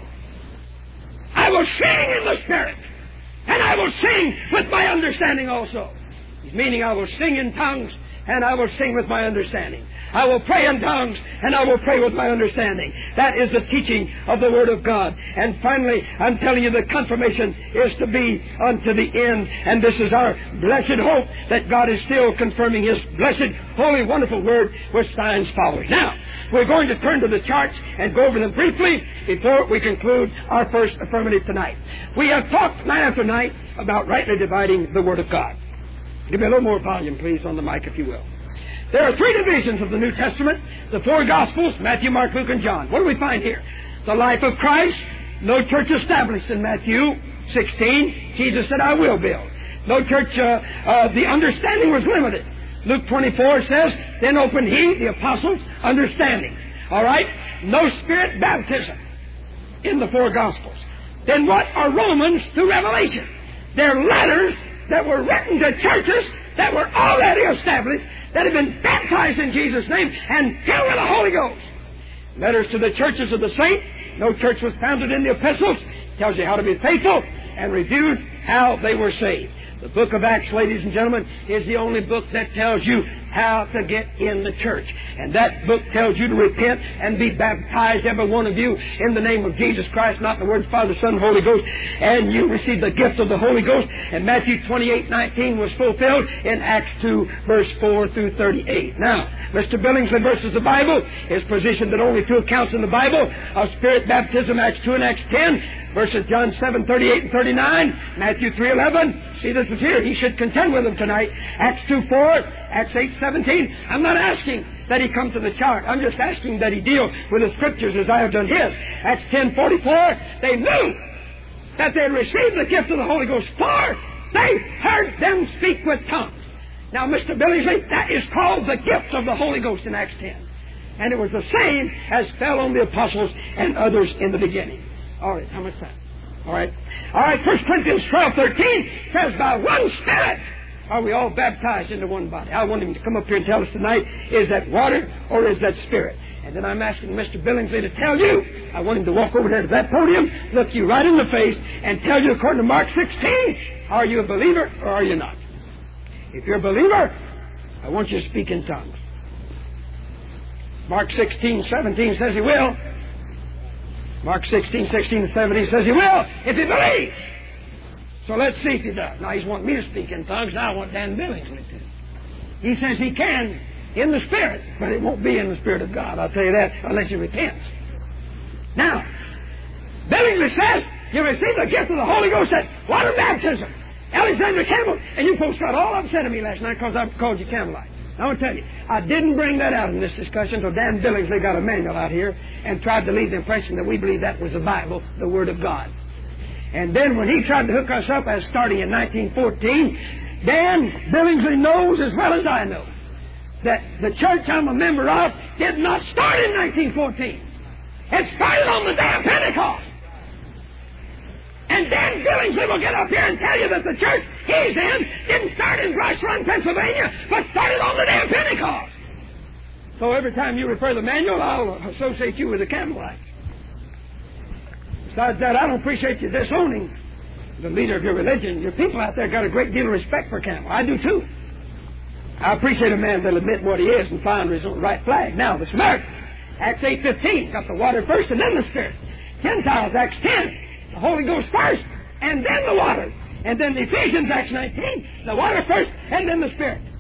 Speaker 6: I will sing in the Spirit, and I will sing with my understanding also. Meaning I will sing in tongues, and I will sing with my understanding. I will pray in tongues, and I will pray with my understanding. That is the teaching of the Word of God. And finally, I'm telling you, the confirmation is to be unto the end. And this is our blessed hope that God is still confirming His blessed, holy, wonderful Word with signs following. Now, we're going to turn to the charts and go over them briefly before we conclude our first affirmative tonight. We have talked night after night about rightly dividing the Word of God. Give me a little more volume, please, on the mic, if you will. There are three divisions of the New Testament. The four Gospels, Matthew, Mark, Luke, and John. What do we find here? The life of Christ. No church established in Matthew sixteen. Jesus said, I will build. No church, uh, uh, the understanding was limited. Luke twenty-four says, then opened He, the apostles, understanding. All right? No Spirit baptism in the four Gospels. Then what are Romans through Revelation? They're letters that were written to churches that were already established, that have been baptized in Jesus' name and filled with the Holy Ghost. Letters to the churches of the saints. No church was founded in the epistles. Tells you how to be faithful and reviews how they were saved. The book of Acts, ladies and gentlemen, is the only book that tells you how to get in the church. And that book tells you to repent and be baptized, every one of you, in the name of Jesus Christ, not in the words Father, Son, Holy Ghost, and you receive the gift of the Holy Ghost. And Matthew twenty-eight nineteen was fulfilled in Acts two, verse four through thirty-eight. Now, Mister Billingsley versus the Bible is positioned that only two accounts in the Bible of Spirit baptism, Acts two and Acts ten, verses John seven thirty-eight and thirty-nine, Matthew three eleven. See, this is here. He should contend with them tonight. Acts two four, Acts eight seventeen. I'm not asking that he come to the chart. I'm just asking that he deal with the Scriptures as I have done his. Acts ten forty-four, they knew that they had received the gift of the Holy Ghost, for they heard them speak with tongues. Now, Mister Billingsley, that is called the gift of the Holy Ghost in Acts ten. And it was the same as fell on the apostles and others in the beginning. All right, how much time? All right. All right, First Corinthians twelve thirteen says, by one Spirit are we all baptized into one body. I want him to come up here and tell us tonight, is that water or is that Spirit? And then I'm asking Mister Billingsley to tell you. I want him to walk over there to that podium, look you right in the face, and tell you according to Mark sixteen, are you a believer or are you not? If you're a believer, I want you to speak in tongues. Mark sixteen, seventeen says he will. Mark sixteen, sixteen, and seventeen says he will if he believes. So let's see if he does. Now he's wanting me to speak in tongues. Now I want Dan Billingsley to. He says he can in the Spirit, but it won't be in the Spirit of God. I'll tell you that unless he repents. Now, Billingsley says you receive the gift of the Holy Ghost at water baptism. Alexander Campbell, and you folks got all upset at me last night because I called you Campbellite. I want to tell you, I didn't bring that out in this discussion until Dan Billingsley got a manual out here and tried to leave the impression that we believe that was the Bible, the Word of God. And then when he tried to hook us up as starting in nineteen fourteen, Dan Billingsley knows as well as I know that the church I'm a member of did not start in nineteen fourteen. It started on the day of Pentecost. And Dan Billingsley will get up here and tell you that the church he's in didn't start in Brush Run, Pennsylvania, but started on the day of Pentecost. So every time you refer to the manual, I'll associate you with the Campbellites. Besides that, I don't appreciate you disowning the leader of your religion. Your people out there got a great deal of respect for Campbell. I do too. I appreciate a man that'll admit what he is and find his own right flag. Now, the Samaritans, Acts eight fifteen, got the water first and then the Spirit. Gentiles, Acts ten. The Holy Ghost first, and then the water. And then the Ephesians, Acts nineteen, the water first, and then the Spirit.